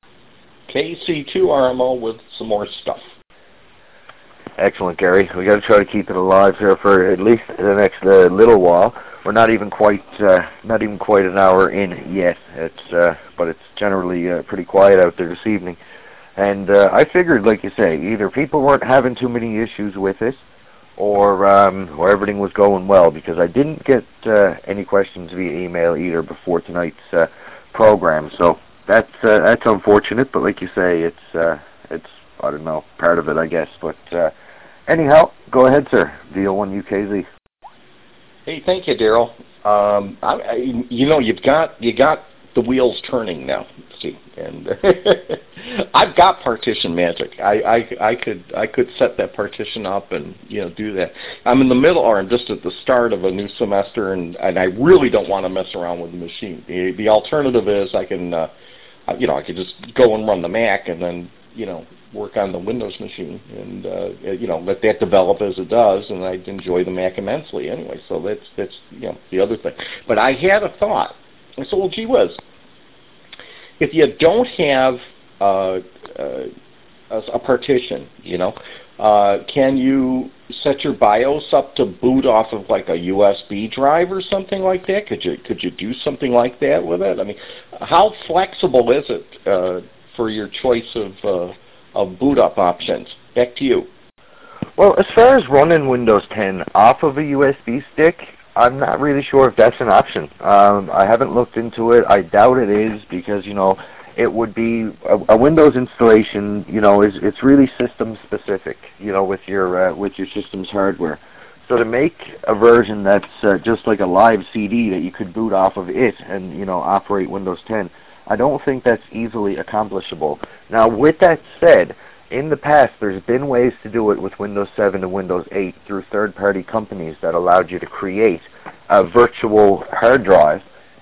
Speaker 4: K C two R M O with some more stuff.
Speaker 2: Excellent, Gary. We got to try to keep it alive here for at least the next uh, little while. We're not even quite uh, not even quite an hour in yet. It's uh, but it's generally uh, pretty quiet out there this evening. And uh, I figured, like you say, either people weren't having too many issues with it, or um, or everything was going well, because I didn't get uh, any questions via email either before tonight's uh, program. So that's uh, that's unfortunate. But like you say, it's uh, it's I don't know, part of it, I guess. But uh, anyhow, go ahead, sir. V O one U K Z.
Speaker 4: Hey, thank you, Daryl. Um, I, I, you know, you've got you got the wheels turning now. See, and I've got partition magic. I, I I could I could set that partition up and you know do that. I'm in the middle, or I'm just at the start of a new semester, and and I really don't want to mess around with the machine. The, the alternative is I can, uh, you know, I could just go and run the Mac and then you know work on the Windows machine and uh, you know let that develop as it does, and I'd enjoy the Mac immensely anyway. So that's that's you know the other thing. But I had a thought. I said, well, gee whiz, if you don't have uh, uh, a, a partition, you know, uh, can you set your BIOS up to boot off of like a U S B drive or something like that? Could you could you do something like that with it? I mean, how flexible is it uh, for your choice of uh, of boot up options? Back to you.
Speaker 2: Well, as far as running Windows ten off of a U S B stick, I'm not really sure if that's an option. Um, I haven't looked into it. I doubt it is, because, you know, it would be a, a Windows installation, you know, is it's really system specific, you know, with your uh, with your system's hardware. So to make a version that's uh, just like a live C D that you could boot off of it and, you know, operate Windows ten, I don't think that's easily accomplishable. Now, with that said, in the past, there's been ways to do it with Windows seven and Windows eight through third-party companies that allowed you to create a virtual hard drive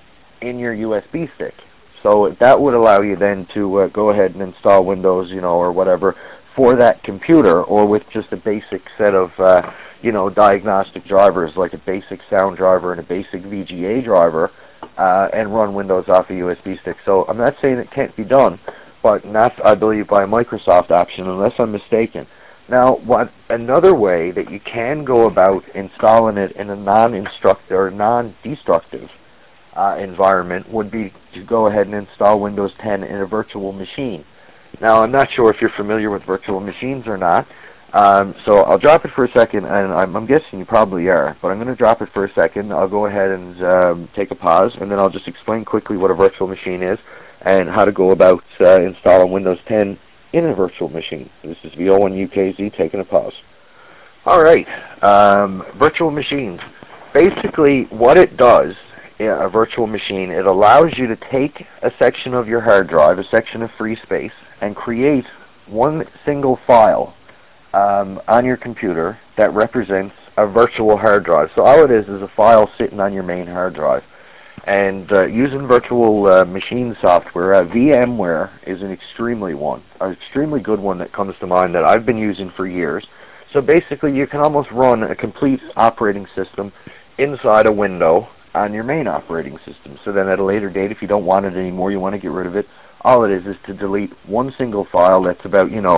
Speaker 2: in your U S B stick. So that would allow you then to uh, go ahead and install Windows, you know, or whatever for that computer, or with just a basic set of, uh, you know, diagnostic drivers, like a basic sound driver and a basic V G A driver, uh, and run Windows off a U S B stick. So I'm not saying it can't be done, but not, I believe, by a Microsoft option, unless I'm mistaken. Now, what another way that you can go about installing it in a non-instructive or non-destructive uh, environment would be to go ahead and install Windows ten in a virtual machine. Now, I'm not sure if you're familiar with virtual machines or not, um, so I'll drop it for a second, and I'm, I'm guessing you probably are, but I'm going to drop it for a second. I'll go ahead and um, take a pause, and then I'll just explain quickly what a virtual machine is and how to go about uh, installing Windows ten in a virtual machine. This is V O one U K Z taking a pause. All right, um, virtual machines. Basically, what it does, a virtual machine, it allows you to take a section of your hard drive, a section of free space, and create one single file um, on your computer that represents a virtual hard drive. So all it is is a file sitting on your main hard drive. And uh, using virtual uh, machine software, uh, VMware is an extremely one, an extremely good one that comes to mind that I've been using for years. So basically, you can almost run a complete operating system inside a window on your main operating system. So then at a later date, if you don't want it anymore, you want to get rid of it, all it is is to delete one single file that's about, you know,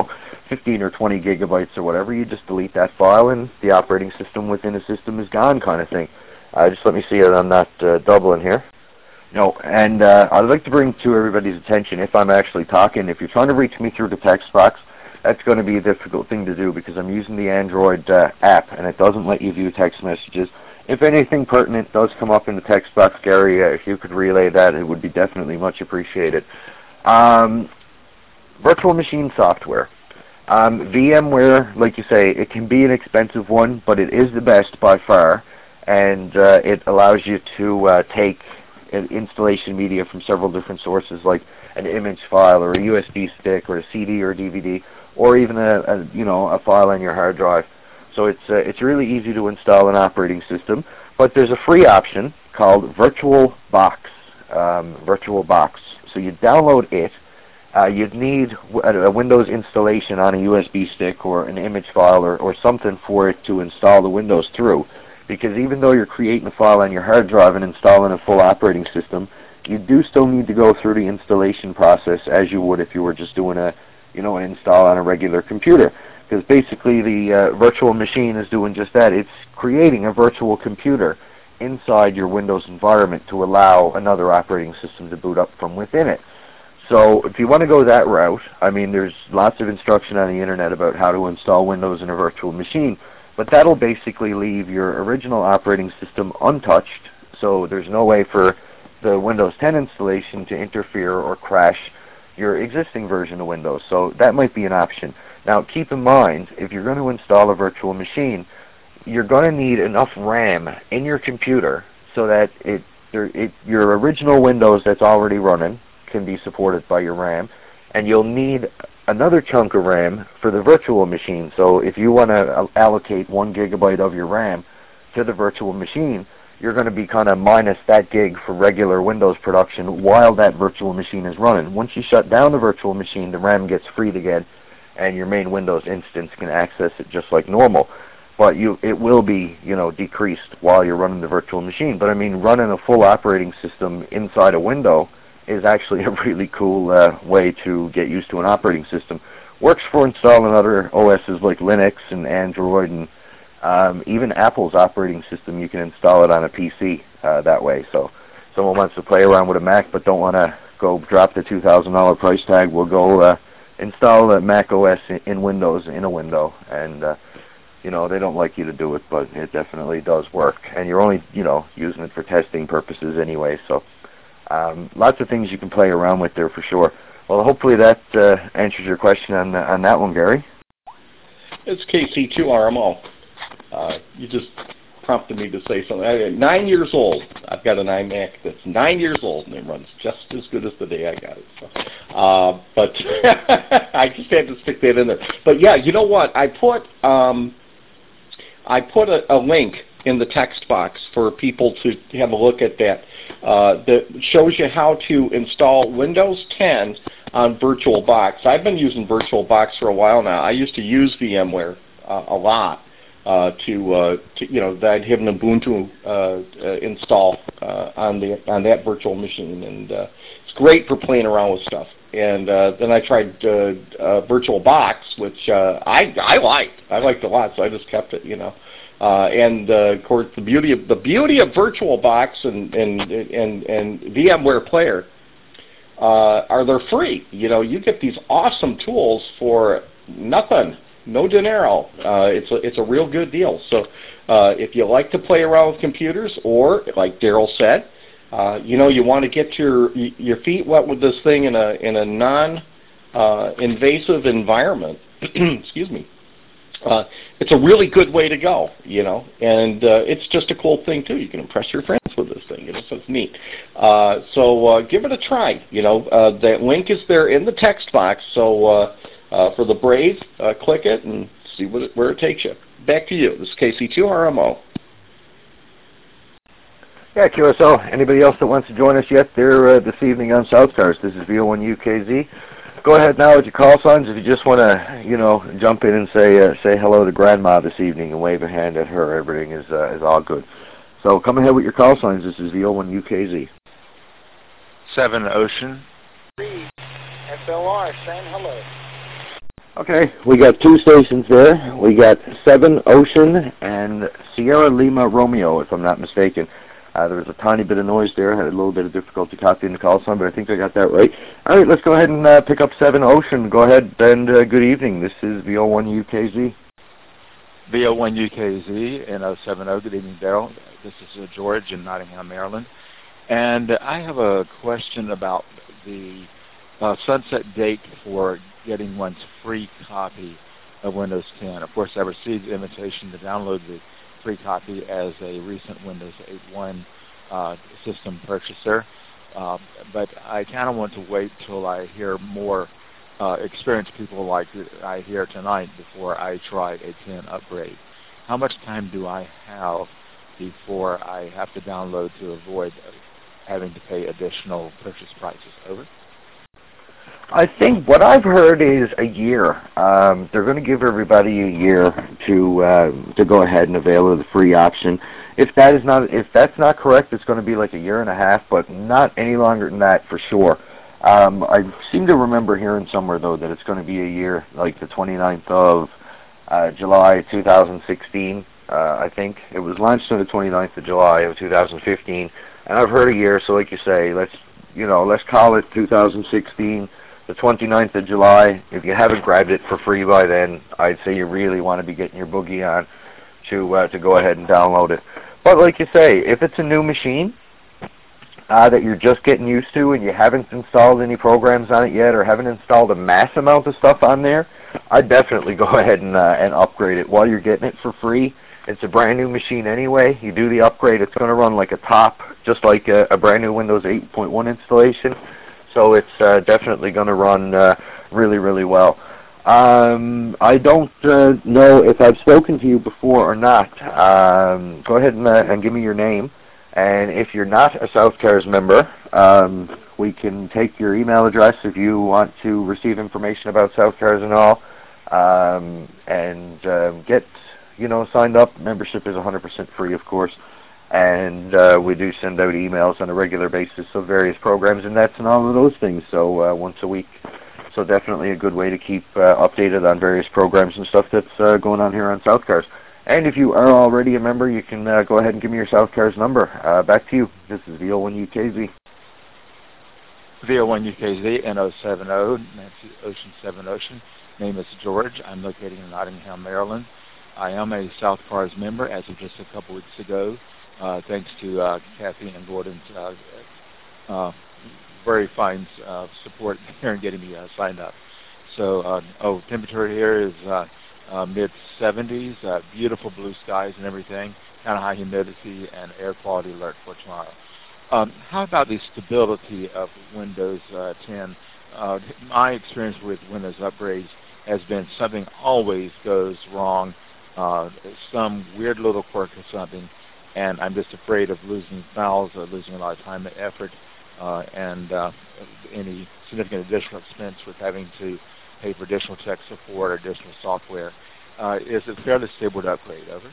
Speaker 2: fifteen or twenty gigabytes or whatever, you just delete that file and the operating system within a system is gone, kind of thing. Uh, just let me see it on that uh, doubling here. No, and uh, I'd like to bring to everybody's attention, if I'm actually talking, if you're trying to reach me through the text box, that's going to be a difficult thing to do because I'm using the Android uh, app and it doesn't let you view text messages. If anything pertinent does come up in the text box, Gary, uh, if you could relay that, it would be definitely much appreciated. Um, virtual machine software. Um, VMware, like you say, it can be an expensive one, but it is the best by far, and uh, it allows you to uh, take installation media from several different sources, like an image file or a U S B stick or a C D or a D V D, or even a, a you know a file on your hard drive. So it's uh, it's really easy to install an operating system. But there's a free option called VirtualBox. Um, VirtualBox. So you download it. Uh, you'd need a Windows installation on a U S B stick or an image file or, or something for it to install the Windows through. Because even though you're creating a file on your hard drive and installing a full operating system, you do still need to go through the installation process as you would if you were just doing a, you know, an install on a regular computer. Because basically the uh, virtual machine is doing just that. It's creating a virtual computer inside your Windows environment to allow another operating system to boot up from within it. So if you want to go that route, I mean, there's lots of instruction on the internet about how to install Windows in a virtual machine. But that'll basically leave your original operating system untouched, so there's no way for the Windows ten installation to interfere or crash your existing version of Windows. So that might be an option. Now keep in mind, if you're going to install a virtual machine, you're going to need enough RAM in your computer so that it, it, your original Windows that's already running can be supported by your RAM, and you'll need another chunk of RAM for the virtual machine. So if you want to allocate one gigabyte of your RAM to the virtual machine, you're going to be kind of minus that gig for regular Windows production while that virtual machine is running. Once you shut down the virtual machine, the RAM gets freed again, and your main Windows instance can access it just like normal. But you, it will be, you know, decreased while you're running the virtual machine. But I mean, running a full operating system inside a window is actually a really cool uh, way to get used to an operating system. Works for installing other O Ss like Linux and Android, and um, even Apple's operating system. You can install it on a P C uh, that way. So someone wants to play around with a Mac but don't want to go drop the two thousand dollar price tag, we'll go uh, install a Mac O S in, in Windows in a window. And uh, you know, they don't like you to do it, but it definitely does work. And you're only, you know, using it for testing purposes anyway. So Um, lots of things you can play around with there for sure. Well, hopefully that uh, answers your question on, on that one, Gary.
Speaker 4: It's K C two R M O. Uh, you just prompted me to say something. I, nine years old. I've got an iMac that's nine years old, and it runs just as good as the day I got it. So, uh, but I just had to stick that in there. But yeah, you know what? I put um, I put a, a link in the text box for people to have a look at that. Uh, that shows you how to install Windows ten on VirtualBox. I've been using VirtualBox for a while now. I used to use VMware uh, a lot uh, to, uh, to, you know, I'd have an Ubuntu uh, uh, install uh, on the on that virtual machine, and uh, it's great for playing around with stuff. And uh, then I tried uh, uh, VirtualBox, which uh, I I liked. I liked a lot, so I just kept it, you know. Uh, and uh, of course, the beauty of the beauty of VirtualBox and and and, and VMware Player uh, are they're free. You know, you get these awesome tools for nothing, no dinero. Uh, it's a it's a real good deal. So uh, if you like to play around with computers, or like Daryl said, uh, you know, you want to get your your feet wet with this thing in a in a non uh, invasive environment. Excuse me. Uh, it's a really good way to go, you know, and uh, it's just a cool thing too. You can impress your friends with this thing, you know, so it's neat. Uh, so uh, give it a try, you know. Uh, that link is there in the text box, so uh, uh, for the brave, uh, click it and see what it, where it takes you. Back to you. This is K C two R M O.
Speaker 2: Yeah, Q S O. Anybody else that wants to join us yet there uh, this evening on Southcars? This is V O one U K Z. Go ahead now with your call signs if you just want to, you know, jump in and say uh, say hello to Grandma this evening and wave a hand at her. Everything is uh, is all good. So come ahead with your call signs. This is V O one U K Z.
Speaker 3: Seven Ocean.
Speaker 5: F L R saying hello.
Speaker 2: Okay, we got two stations there. We got seven Ocean and Sierra Lima Romeo, if I'm not mistaken. Uh, there was a tiny bit of noise there. I had a little bit of difficulty copying the call sign, but I think I got that right. All right, let's go ahead and uh, pick up seven Ocean. Go ahead and uh, good evening. This is V O one U K Z.
Speaker 5: V O one U K Z in oh seven oh. Good evening, Daryl. This is uh, George in Nottingham, Maryland. And I have a question about the uh, sunset date for getting one's free copy of Windows ten. Of course, I received the invitation to download the free copy as a recent Windows eight point one uh, system purchaser, uh, but I kind of want to wait till I hear more uh, experienced people like I hear tonight before I try a ten upgrade. How much time do I have before I have to download to avoid having to pay additional purchase prices? Over.
Speaker 2: I think what I've heard is a year. Um, they're going to give everybody a year to uh, to go ahead and avail of the free option. If that is not if that's not correct, it's going to be like a year and a half, but not any longer than that for sure. Um, I seem to remember hearing somewhere though that it's going to be a year, like the twenty-ninth of uh, July two thousand sixteen. Uh, I think it was launched on the twenty-ninth of July of two thousand fifteen, and I've heard a year. So like you say, let's you know let's call it two thousand sixteen. The twenty-ninth of July. If you haven't grabbed it for free by then, I'd say you really want to be getting your boogie on to uh, to go ahead and download it. But like you say, if it's a new machine uh, that you're just getting used to and you haven't installed any programs on it yet or haven't installed a mass amount of stuff on there, I'd definitely go ahead and, uh, and upgrade it while you're getting it for free. It's a brand new machine anyway. You do the upgrade, it's going to run like a top, just like a, a brand new Windows eight point one installation. So it's uh, definitely going to run uh, really, really well. Um, I don't uh, know if I've spoken to you before or not. Um, go ahead and, uh, and give me your name. And if you're not a SouthCARS member, um, we can take your email address if you want to receive information about SouthCARS and all, um, and uh, get you know signed up. Membership is one hundred percent free, of course. And uh, we do send out emails on a regular basis of various programs and nets and all of those things, so uh, once a week. So definitely a good way to keep uh, updated on various programs and stuff that's uh, going on here on SouthCARS. And if you are already a member, you can uh, go ahead and give me your SouthCARS number. Uh, back to you. This is V O one U K Z.
Speaker 5: V O one U K Z in oh seven oh, Nancy Ocean seven Ocean. Name is George. I'm located in Nottingham, Maryland. I am a SouthCARS member as of just a couple weeks ago. Uh, thanks to uh, Kathy and Gordon's uh, uh, very fine uh, support here in getting me uh, signed up. So, uh, oh, temperature here is uh, uh, mid seventies, uh, beautiful blue skies and everything, kind of high humidity and air quality alert for tomorrow. Um, how about the stability of Windows uh, ten? Uh, my experience with Windows upgrades has been something always goes wrong, uh, some weird little quirk or something, and I'm just afraid of losing files, or losing a lot of time and effort, uh, and uh, any significant additional expense with having to pay for additional tech support or additional software. Uh, is it fairly stable to upgrade? Over.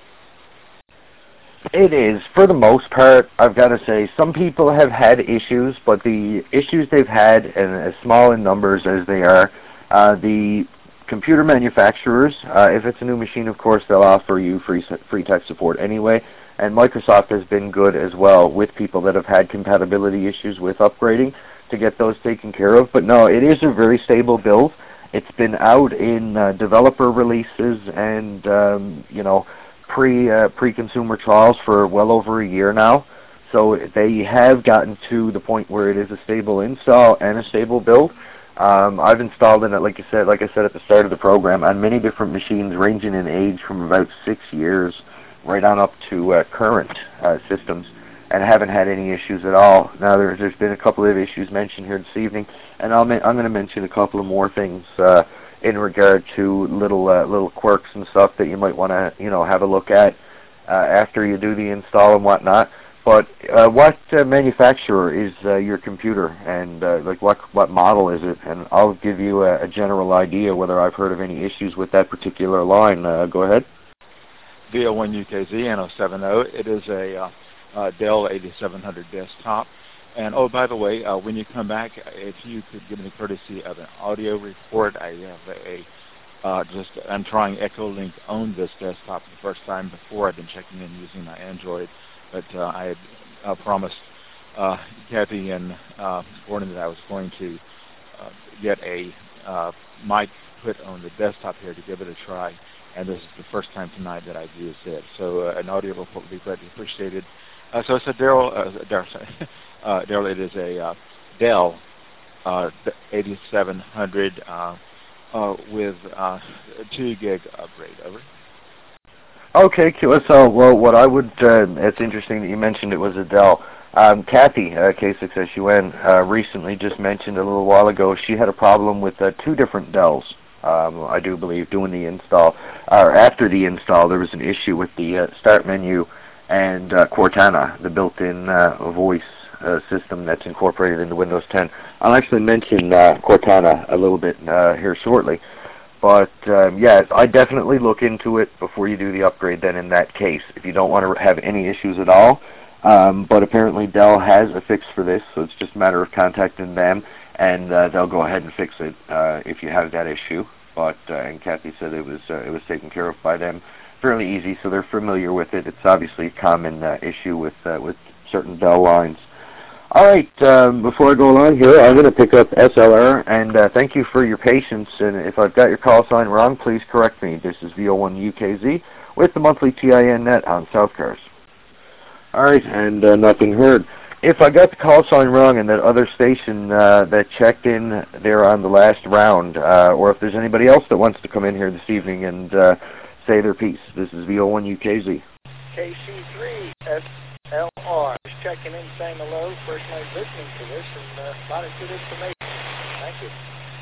Speaker 2: It is, for the most part. I've got to say, some people have had issues, but the issues they've had, and as small in numbers as they are, uh, the computer manufacturers, uh, if it's a new machine, of course, they'll offer you free free tech support anyway. And Microsoft has been good as well with people that have had compatibility issues with upgrading to get those taken care of. But no, it is a very stable build. It's been out in uh, developer releases and um, you know pre uh, pre-consumer trials for well over a year now. So they have gotten to the point where it is a stable install and a stable build. Um, I've installed in it, like you said, like I said at the start of the program, on many different machines ranging in age from about six years right on up to uh, current uh, systems, and haven't had any issues at all. Now there's, there's been a couple of issues mentioned here this evening, and I'll I'm going to mention a couple of more things uh, in regard to little uh, little quirks and stuff that you might want to you know have a look at uh, after you do the install and whatnot. But uh, what uh, manufacturer is uh, your computer, and uh, like what what model is it? And I'll give you a, a general idea whether I've heard of any issues with that particular line. Uh, go ahead.
Speaker 5: V O one U K Z N oh seven oh. It is a uh, uh, Dell eighty-seven hundred desktop. And oh, by the way, uh, when you come back, if you could give me the courtesy of an audio report, I have a uh, just I'm trying Echolink on this desktop for the first time. Before I've been checking in using my Android, but uh, I had uh, promised uh, Kathy and uh, Gordon that I was going to uh, get a uh, mic put on the desktop here to give it a try, and this is the first time tonight that I've used it. So uh, an audio report would be greatly appreciated. Uh, so it's a Daryl, uh, Daryl, uh, Daryl, it is a uh, Dell uh, eighty-seven hundred uh, uh, with uh, two gig upgrade. Over.
Speaker 2: Okay, Q S L. Well, what I would, uh, it's interesting that you mentioned it was a Dell. Um, Kathy, uh, K six S U N, uh, recently just mentioned a little while ago she had a problem with uh, two different Dells. Um, I do believe doing the install, or after the install, there was an issue with the uh, start menu and uh, Cortana, the built-in uh, voice uh, system that's incorporated into Windows ten. I'll actually mention uh, Cortana a little bit uh, here shortly. But um, yeah, I definitely look into it before you do the upgrade then in that case, if you don't want to have any issues at all. Um, but apparently Dell has a fix for this, so it's just a matter of contacting them, and uh, they'll go ahead and fix it uh, if you have that issue. But uh, and Kathy said it was uh, it was taken care of by them fairly easy, so they're familiar with it. It's obviously a common uh, issue with uh, with certain Dell lines. All right, um, before I go along here, I'm going to pick up S L R, and uh, thank you for your patience. And if I've got your call sign wrong, please correct me. This is V O one U K Z with the monthly T I N net on South Cars. All right, and uh, nothing heard. If I got the call sign wrong and that other station uh, that checked in there on the last round, uh, or if there's anybody else that wants to come in here this evening and uh, say their piece, this is V O one U K Z.
Speaker 6: K C three S L R is checking in, saying hello. First night listening to this, and uh, a lot of good information. Thank you.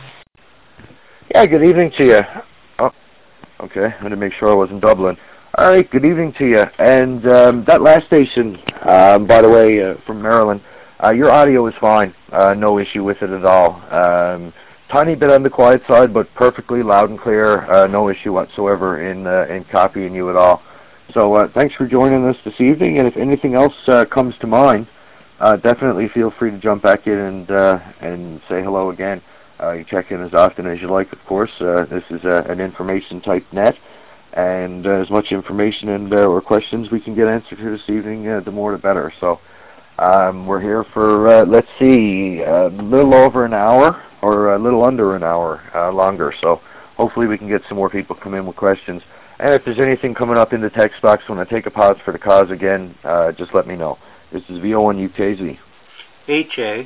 Speaker 2: Yeah, good evening to you. Oh, okay, I had to make sure I wasn't doubling. All right, good evening to you. And um, that last station, um, by the way, uh, from Maryland, uh, your audio is fine. Uh, no issue with it at all. Um, tiny bit on the quiet side, but perfectly loud and clear. Uh, no issue whatsoever in uh, in copying you at all. So uh, thanks for joining us this evening. And if anything else uh, comes to mind, uh, definitely feel free to jump back in and uh, and say hello again. Uh, you check in as often as you like, of course. Uh, this is uh, an information type net. And uh, as much information and uh, or questions we can get answered here this evening, uh, the more the better. So um, we're here for, uh, let's see, a little over an hour or a little under an hour uh, longer. So hopefully we can get some more people come in with questions. And if there's anything coming up in the text box when I take a pause for the cause again, uh, just let me know. This is V O one U K Z.
Speaker 7: H A.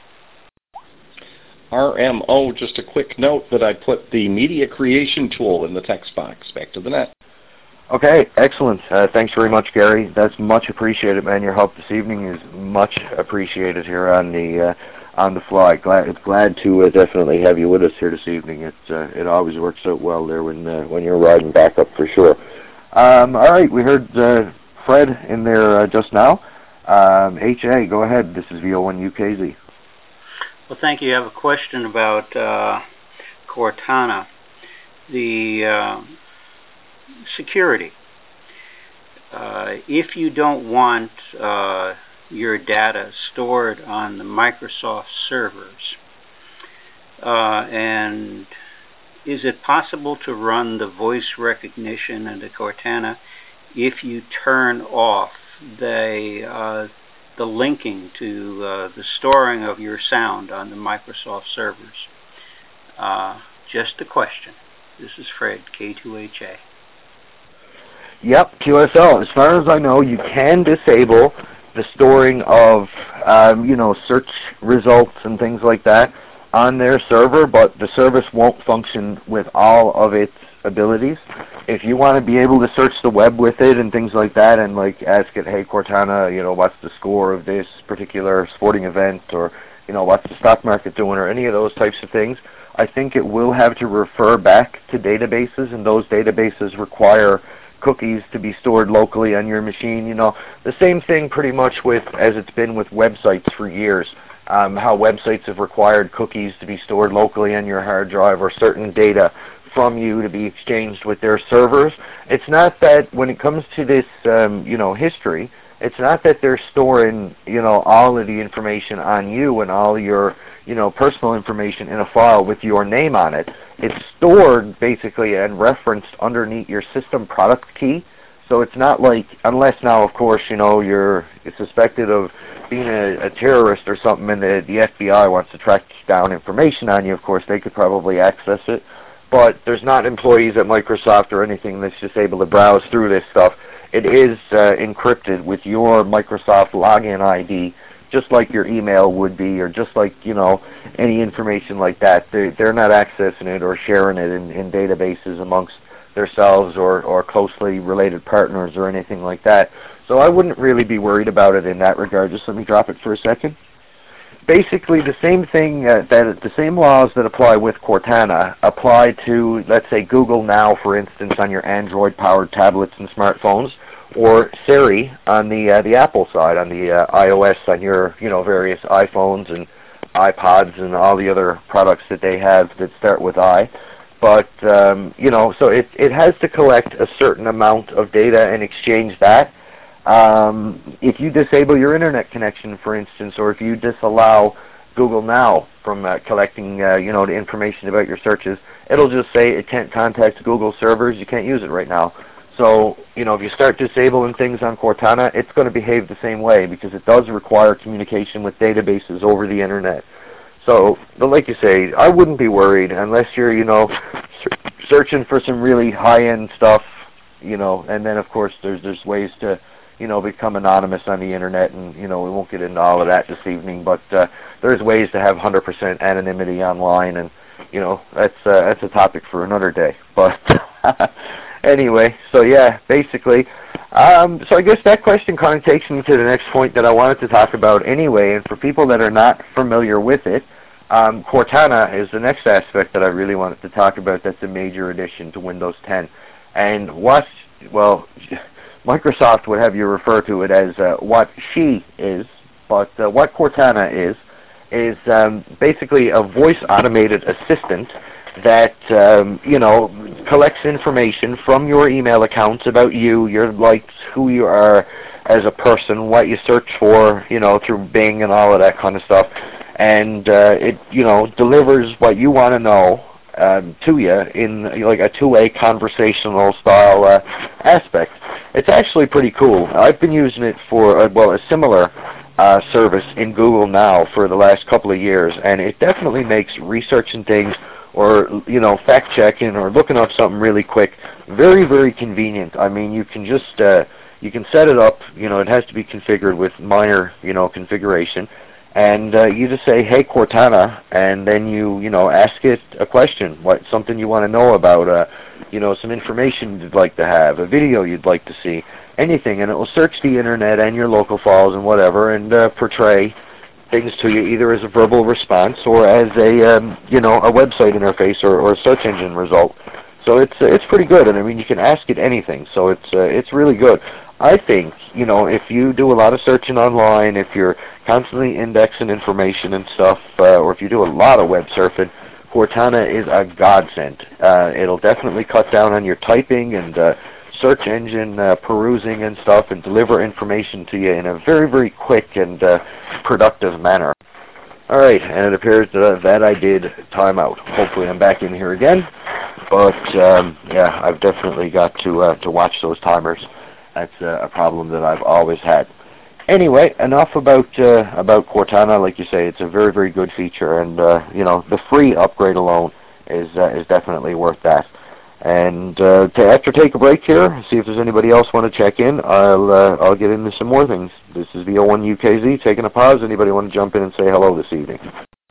Speaker 4: R M O, just a quick note that I put the media creation tool in the text box. Back to the net.
Speaker 2: Okay, excellent. Uh, thanks very much, Gary. That's much appreciated, man. Your help this evening is much appreciated here on the uh, on the fly. Glad, it's glad to uh, definitely have you with us here this evening. It uh, it always works out well there when uh, when you're riding back up for sure. Um, all right, we heard uh, Fred in there uh, just now. Um, H A, go ahead. This is V O one U K Z.
Speaker 7: Well, thank you. I have a question about uh, Cortana, the uh, security. Uh, if you don't want uh, your data stored on the Microsoft servers, uh, and is it possible to run the voice recognition into Cortana if you turn off the uh, the linking to uh, the storing of your sound on the Microsoft servers? Uh, just a question. This is Fred, K two H A.
Speaker 2: Yep, Q S L. As far as I know, you can disable the storing of, um, you know, search results and things like that on their server, but the service won't function with all of its abilities. If you want to be able to search the web with it and things like that and like ask it, hey Cortana, you know, what's the score of this particular sporting event, or, you know, what's the stock market doing, or any of those types of things, I think it will have to refer back to databases, and those databases require cookies to be stored locally on your machine. You know, the same thing pretty much with, as it's been with websites for years, um, how websites have required cookies to be stored locally on your hard drive, or certain data from you to be exchanged with their servers. It's not that when it comes to this, um, you know, history, It's not that they're storing, you know, all of the information on you and all your, you know, personal information in a file with your name on it. It's stored basically and referenced underneath your system product key. So it's not like, unless now, of course, you know, you're suspected of being a, a terrorist or something, and the, the F B I wants to track down information on you, of course, they could probably access it. But there's not employees at Microsoft or anything that's just able to browse through this stuff. It is uh, encrypted with your Microsoft login I D, just like your email would be, or just like, you know, any information like that. They're, they're not accessing it or sharing it in, in databases amongst themselves or, or closely related partners or anything like that. So I wouldn't really be worried about it in that regard. Just let me drop it for a second. Basically, the same thing, uh, that the same laws that apply with Cortana apply to, let's say, Google Now, for instance, on your Android-powered tablets and smartphones, or Siri on the uh, the Apple side, on the uh, iOS, on your, you know, various iPhones and iPods and all the other products that they have that start with I. But um, you know, so it it has to collect a certain amount of data and exchange that. Um, if you disable your internet connection, for instance, or if you disallow Google Now from uh, collecting, uh, you know, the information about your searches, it'll just say it can't contact Google servers. You can't use it right now. So, you know, if you start disabling things on Cortana, it's going to behave the same way because it does require communication with databases over the internet. So, but like you say, I wouldn't be worried unless you're, you know, searching for some really high-end stuff, you know, and then of course there's there's ways to, you know, become anonymous on the internet, and, you know, we won't get into all of that this evening, but uh, there's ways to have one hundred percent anonymity online, and, you know, that's uh, that's a topic for another day. But anyway, so yeah, basically, um, so I guess that question kind of takes me to the next point that I wanted to talk about anyway, and for people that are not familiar with it, um, Cortana is the next aspect that I really wanted to talk about. That's a major addition to Windows ten. And what, well, Microsoft would have you refer to it as uh, what she is, but uh, what Cortana is, is um, basically a voice-automated assistant that, um, you know, collects information from your email accounts about you, your likes, who you are as a person, what you search for, you know, through Bing and all of that kind of stuff, and uh, it, you know, delivers what you want to know Um, to you in like a two-way conversational style uh, aspect. It's actually pretty cool. I've been using it for, uh, well, a similar uh, service in Google Now for the last couple of years, and it definitely makes researching things or, you know, fact-checking or looking up something really quick very, very convenient. I mean, you can just, uh, you can set it up, you know, it has to be configured with minor, you know, configuration, and uh, you just say, "Hey Cortana," and then you, you know, ask it a question, what something you want to know about, uh, you know, some information you'd like to have, a video you'd like to see, anything, and it will search the internet and your local files and whatever, and uh, portray things to you either as a verbal response or as a, um, you know, a website interface or, or a search engine result. So it's uh, it's pretty good, and I mean you can ask it anything. So it's uh, it's really good. I think, you know, if you do a lot of searching online, if you're constantly indexing information and stuff, uh, or if you do a lot of web surfing, Cortana is a godsend. Uh, it'll definitely cut down on your typing and uh, search engine uh, perusing and stuff, and deliver information to you in a very, very quick and uh, productive manner. All right, and it appears that, uh, that I did time out. Hopefully I'm back in here again, but um, yeah, I've definitely got to uh, to watch those timers. That's uh, a problem that I've always had. Anyway, enough about uh, about Cortana. Like you say, it's a very, very good feature, and uh, you know, the free upgrade alone is uh, is definitely worth that. And uh, to, after take a break here, see if there's anybody else want to check in. I'll uh, I'll get into some more things. This is V O one U K Z taking a pause. Anybody want to jump in and say hello this evening?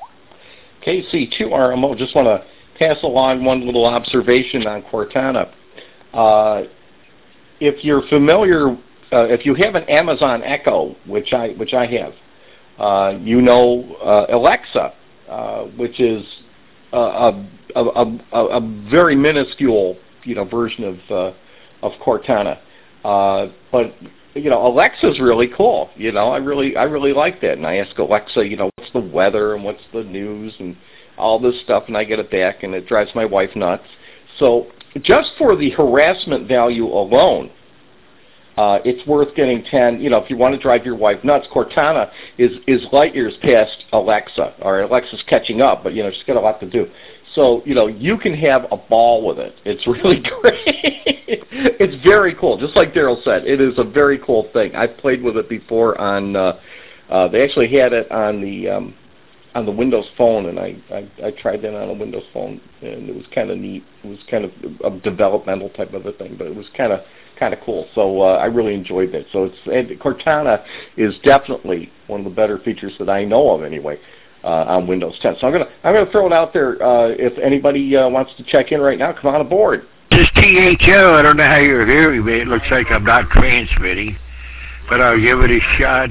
Speaker 4: K C two R M O, just want to pass along one little observation on Cortana. Uh, if you're familiar, uh, if you have an Amazon Echo, which I which I have, uh, you know uh, Alexa, uh, which is a, a, a, a, a very minuscule, you know, version of uh, of Cortana. Uh, but you know, Alexa's really cool. You know, I really I really like that. And I ask Alexa, you know, what's the weather and what's the news and all this stuff, and I get it back, and it drives my wife nuts. So just for the harassment value alone, Uh, it's worth getting ten. You know, if you want to drive your wife nuts, Cortana is is light years past Alexa, or Alexa's catching up, but you know she's got a lot to do. So you know you can have a ball with it. It's really great. It's very cool. Just like Daryl said, it is a very cool thing. I've played with it before on. Uh, uh, they actually had it on the um, on the Windows Phone, and I, I I tried that on a Windows Phone, and it was kind of neat. It was kind of a developmental type of a thing, but it was kind of kind of cool. So uh, I really enjoyed it. So it's and Cortana is definitely one of the better features that I know of anyway uh, on Windows ten. So I'm gonna I'm gonna throw it out there. Uh, if anybody uh, wants to check in right now, come on aboard.
Speaker 8: This is T H O. I don't know how you're hearing me. It looks like I'm not transmitting, but I'll give it a shot.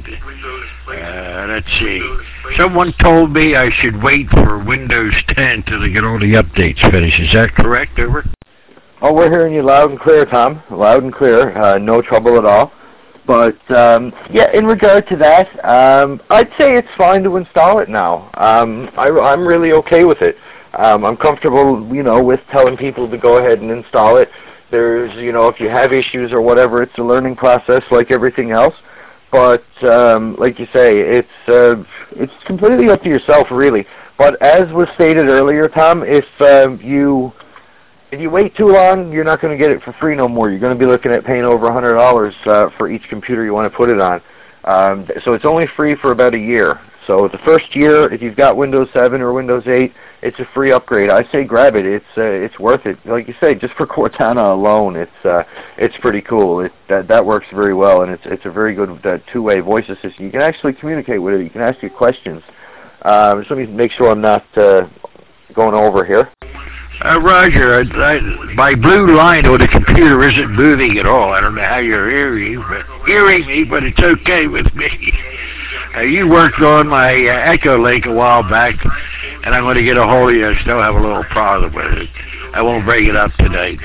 Speaker 8: Uh, let's see. Someone told me I should wait for Windows ten till they get all the updates finished. Is that correct? Over.
Speaker 2: Oh, we're hearing you loud and clear, Tom. Loud and clear. Uh, no trouble at all. But, um, yeah, in regard to that, um, I'd say it's fine to install it now. Um, I, I'm really okay with it. Um, I'm comfortable, you know, with telling people to go ahead and install it. There's, you know, if you have issues or whatever, it's a learning process like everything else. But, um, like you say, it's, uh, it's completely up to yourself, really. But as was stated earlier, Tom, if uh, you... If you wait too long, you're not going to get it for free no more. You're going to be looking at paying over one hundred dollars uh, for each computer you want to put it on. Um, so it's only free for about a year. So the first year, if you've got Windows seven or Windows eight, it's a free upgrade. I say grab it. It's uh, it's worth it. Like you say, just for Cortana alone, it's uh, it's pretty cool. It that that works very well, and it's it's a very good uh, two-way voice assistant. You can actually communicate with it. You can ask it questions. Um, just let me make sure I'm not uh, going over here.
Speaker 8: Uh, Roger, I, I, my blue line on the computer isn't moving at all. I don't know how you're hearing, but hearing me, but it's okay with me. Uh, you worked on my uh, Echo Link a while back, and I'm going to get a hold of you. I still have a little problem with it. I won't bring it up tonight.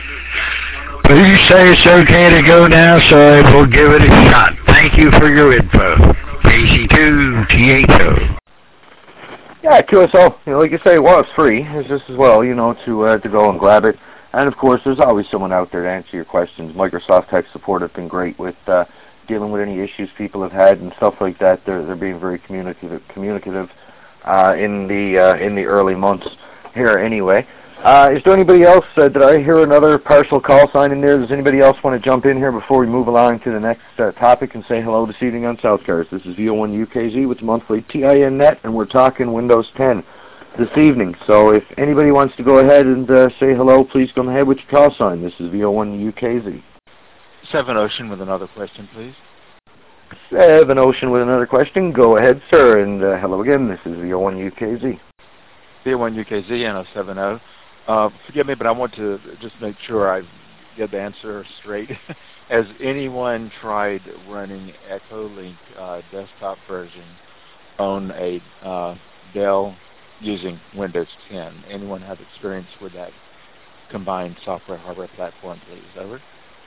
Speaker 8: But you say it's okay to go now, so I will give it a shot. Thank you for your info. K C two T H O.
Speaker 2: Yeah, Q S O, you know, like you say, well, it's free. It's just as well, you know, to uh, to go and grab it. And, of course, there's always someone out there to answer your questions. Microsoft Tech Support have been great with uh, dealing with any issues people have had and stuff like that. They're, they're being very communicative, communicative uh, in the uh, in the early months here anyway. Uh, is there anybody else? Uh, did I hear another partial call sign in there? Does anybody else want to jump in here before we move along to the next uh, topic and say hello this evening on Southcast? This is V O one U K Z with the monthly T I N net, and we're talking Windows ten this evening. So if anybody wants to go ahead and uh, say hello, please come ahead with your call sign. This is V O one U K Z.
Speaker 5: Seven Ocean with another question, please.
Speaker 2: Seven Ocean with another question. Go ahead, sir, and uh, hello again. This is V O one U K Z.
Speaker 5: V O one U K Z N zero seven zero. Uh, forgive me, but I want to just make sure I get the answer straight. Has anyone tried running Echo Link uh, desktop version on a uh, Dell using Windows ten? Anyone have experience with that combined software hardware platform, please? Over.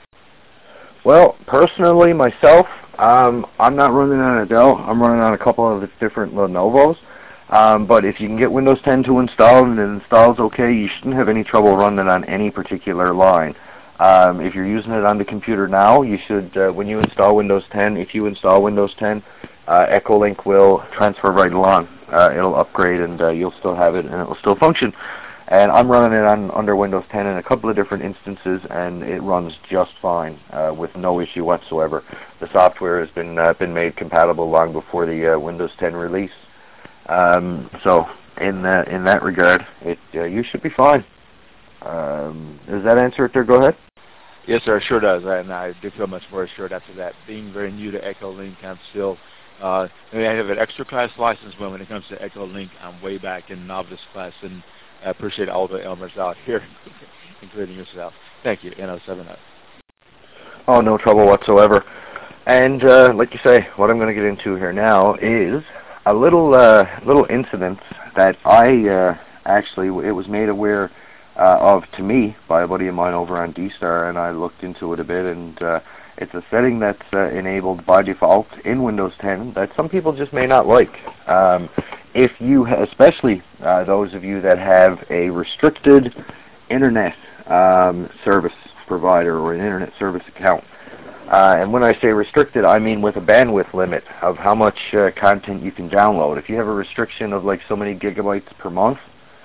Speaker 2: Well, personally, myself, um, I'm not running on a Dell. I'm running on a couple of the different Lenovo's. Um, but if you can get Windows ten to install and it installs okay, you shouldn't have any trouble running it on any particular line. Um, if you're using it on the computer now, you should, uh, when you install Windows ten, if you install Windows ten, uh, Echo Link will transfer right along. Uh, it'll upgrade and uh, you'll still have it and it will still function. And I'm running it on under Windows ten in a couple of different instances, and it runs just fine uh, with no issue whatsoever. The software has been uh, been made compatible long before the uh, Windows ten release. Um, so in that in that regard, it uh, you should be fine. Um, does that answer it there? Go ahead.
Speaker 5: Yes, sir. It sure does, and I do feel much more assured after that. Being very new to Echo Link, I'm still. Uh, I have an extra class license, but when it comes to Echo Link, I'm way back in novice class, and I appreciate all the Elmers out here, including yourself. Thank you, N zero seven zero.
Speaker 2: Oh, no trouble whatsoever. And uh, like you say, what I'm going to get into here now is a little uh, little incident that I uh, actually, it was made aware uh, of to me by a buddy of mine over on D Star, and I looked into it a bit, and uh, it's a setting that's uh, enabled by default in Windows ten that some people just may not like. Um, if you, ha especially uh, those of you that have a restricted internet um, service provider or an internet service account, Uh, and when I say restricted, I mean with a bandwidth limit of how much uh, content you can download. If you have a restriction of like so many gigabytes per month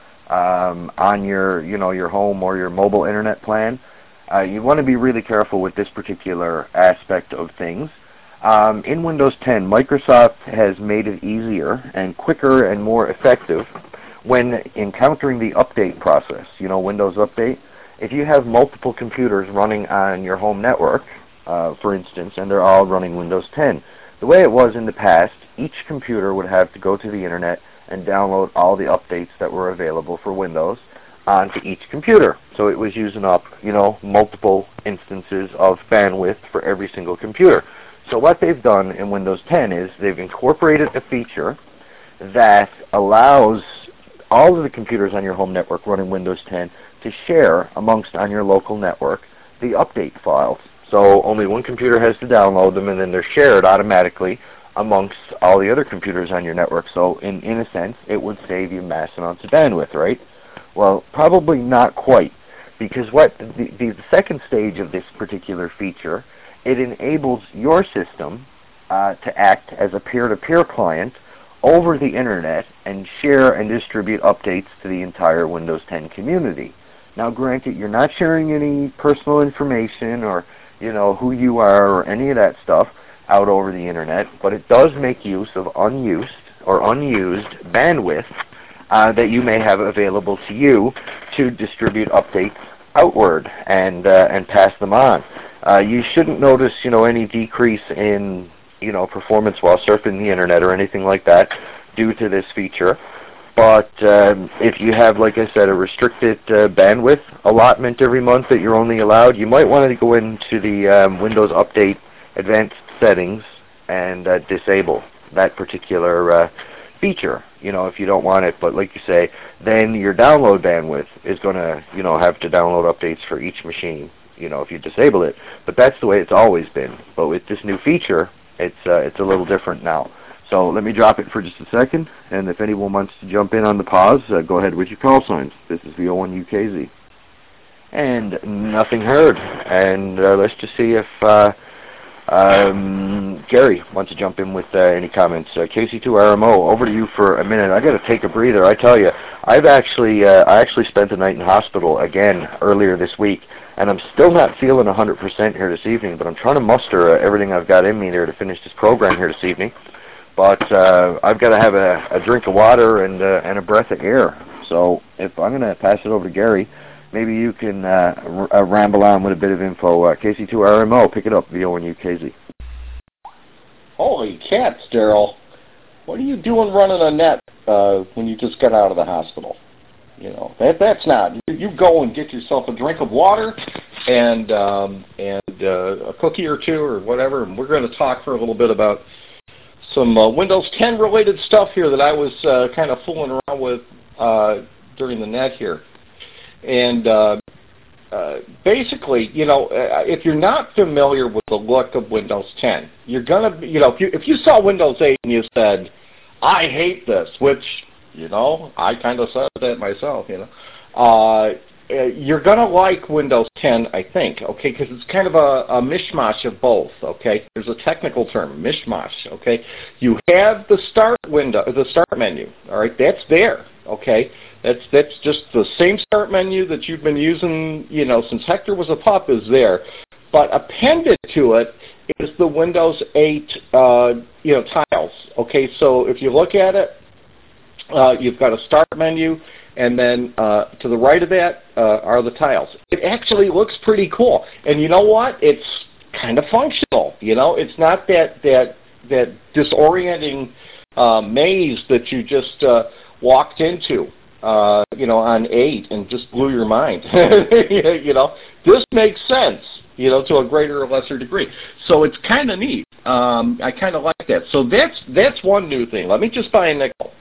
Speaker 2: um, on your, you know, your home or your mobile internet plan, uh, you want to be really careful with this particular aspect of things. Um, in Windows ten, Microsoft has made it easier and quicker and more effective when encountering the update process. You know, Windows Update. If you have multiple computers running on your home network, Uh, for instance, and they're all running Windows ten. The way it was in the past, each computer would have to go to the internet and download all the updates that were available for Windows onto each computer. So it was using up, you know, multiple instances of bandwidth for every single computer. So what they've done in Windows ten is they've incorporated a feature that allows all of the computers on your home network running Windows ten to share amongst on your local network the update files. So only one computer has to download them, and then they're shared automatically amongst all the other computers on your network. So in, in a sense, it would save you mass amounts of bandwidth, right? Well, probably not quite, because what the, the second stage of this particular feature, it enables your system uh, to act as a peer-to-peer client over the internet and share and distribute updates to the entire Windows ten community. Now, granted, you're not sharing any personal information or you know, who you are or any of that stuff out over the internet, but it does make use of unused or unused bandwidth uh, that you may have available to you to distribute updates outward and uh, and pass them on. Uh, you shouldn't notice, you know, any decrease in, you know, performance while surfing the internet or anything like that due to this feature. But um, if you have, like I said, a restricted uh, bandwidth allotment every month that you're only allowed, you might want to go into the um, Windows Update Advanced Settings and uh, disable that particular uh, feature, you know, if you don't want it. But like you say, then your download bandwidth is going to, you know, have to download updates for each machine, you know, if you disable it. But that's the way it's always been. But with this new feature, it's uh, it's a little different now. So let me drop it for just a second, and if anyone wants to jump in on the pause, uh, go ahead with your call signs. This is the O one U K Z. And nothing heard. And uh, let's just see if uh, um, Gary wants to jump in with uh, any comments. Uh, K C two R M O, over to you for a minute. I got to take a breather. I tell you, I've actually uh, I actually spent the night in hospital again earlier this week, and I'm still not feeling one hundred percent here this evening. But I'm trying to muster uh, everything I've got in me there to finish this program here this evening. But uh, I've got to have a, a drink of water and uh, and a breath of air. So if I'm going to pass it over to Gary, maybe you can uh, r uh, ramble on with a bit of info. Uh, K C two R M O, pick it up, V O N U K Z.
Speaker 4: Holy cats, Daryl. What are you doing running a net uh, when you just got out of the hospital? You know, that that's not. You, you go and get yourself a drink of water and, um, and uh, a cookie or two or whatever, and we're going to talk for a little bit about some uh, Windows ten related stuff here that I was uh, kind of fooling around with uh, during the net here. And uh, uh, basically, you know, uh, if you're not familiar with the look of Windows ten, you're going to, you know, if you, if you saw Windows eight and you said, I hate this, which, you know, I kind of said that myself, you know, uh, Uh, you're going to like Windows ten, I think, okay, because it's kind of a, a mishmash of both, okay? There's a technical term, mishmash, okay? You have the start window, the start menu, all right? That's there, okay? That's that's just the same start menu that you've been using, you know, since Hector was a pup is there. But appended to it is the Windows eight, uh, you know, tiles, okay? So if you look at it, uh, you've got a start menu, and then uh, to the right of that uh, are the tiles. It actually looks pretty cool. And you know what? It's kind of functional. You know, it's not that that that disorienting uh, maze that you just uh, walked into, uh, you know, on eight and just blew your mind. You know, this makes sense, you know, to a greater or lesser degree. So it's kind of neat. Um, I kind of like that. So that's that's one new thing. Let me just buy a nickel.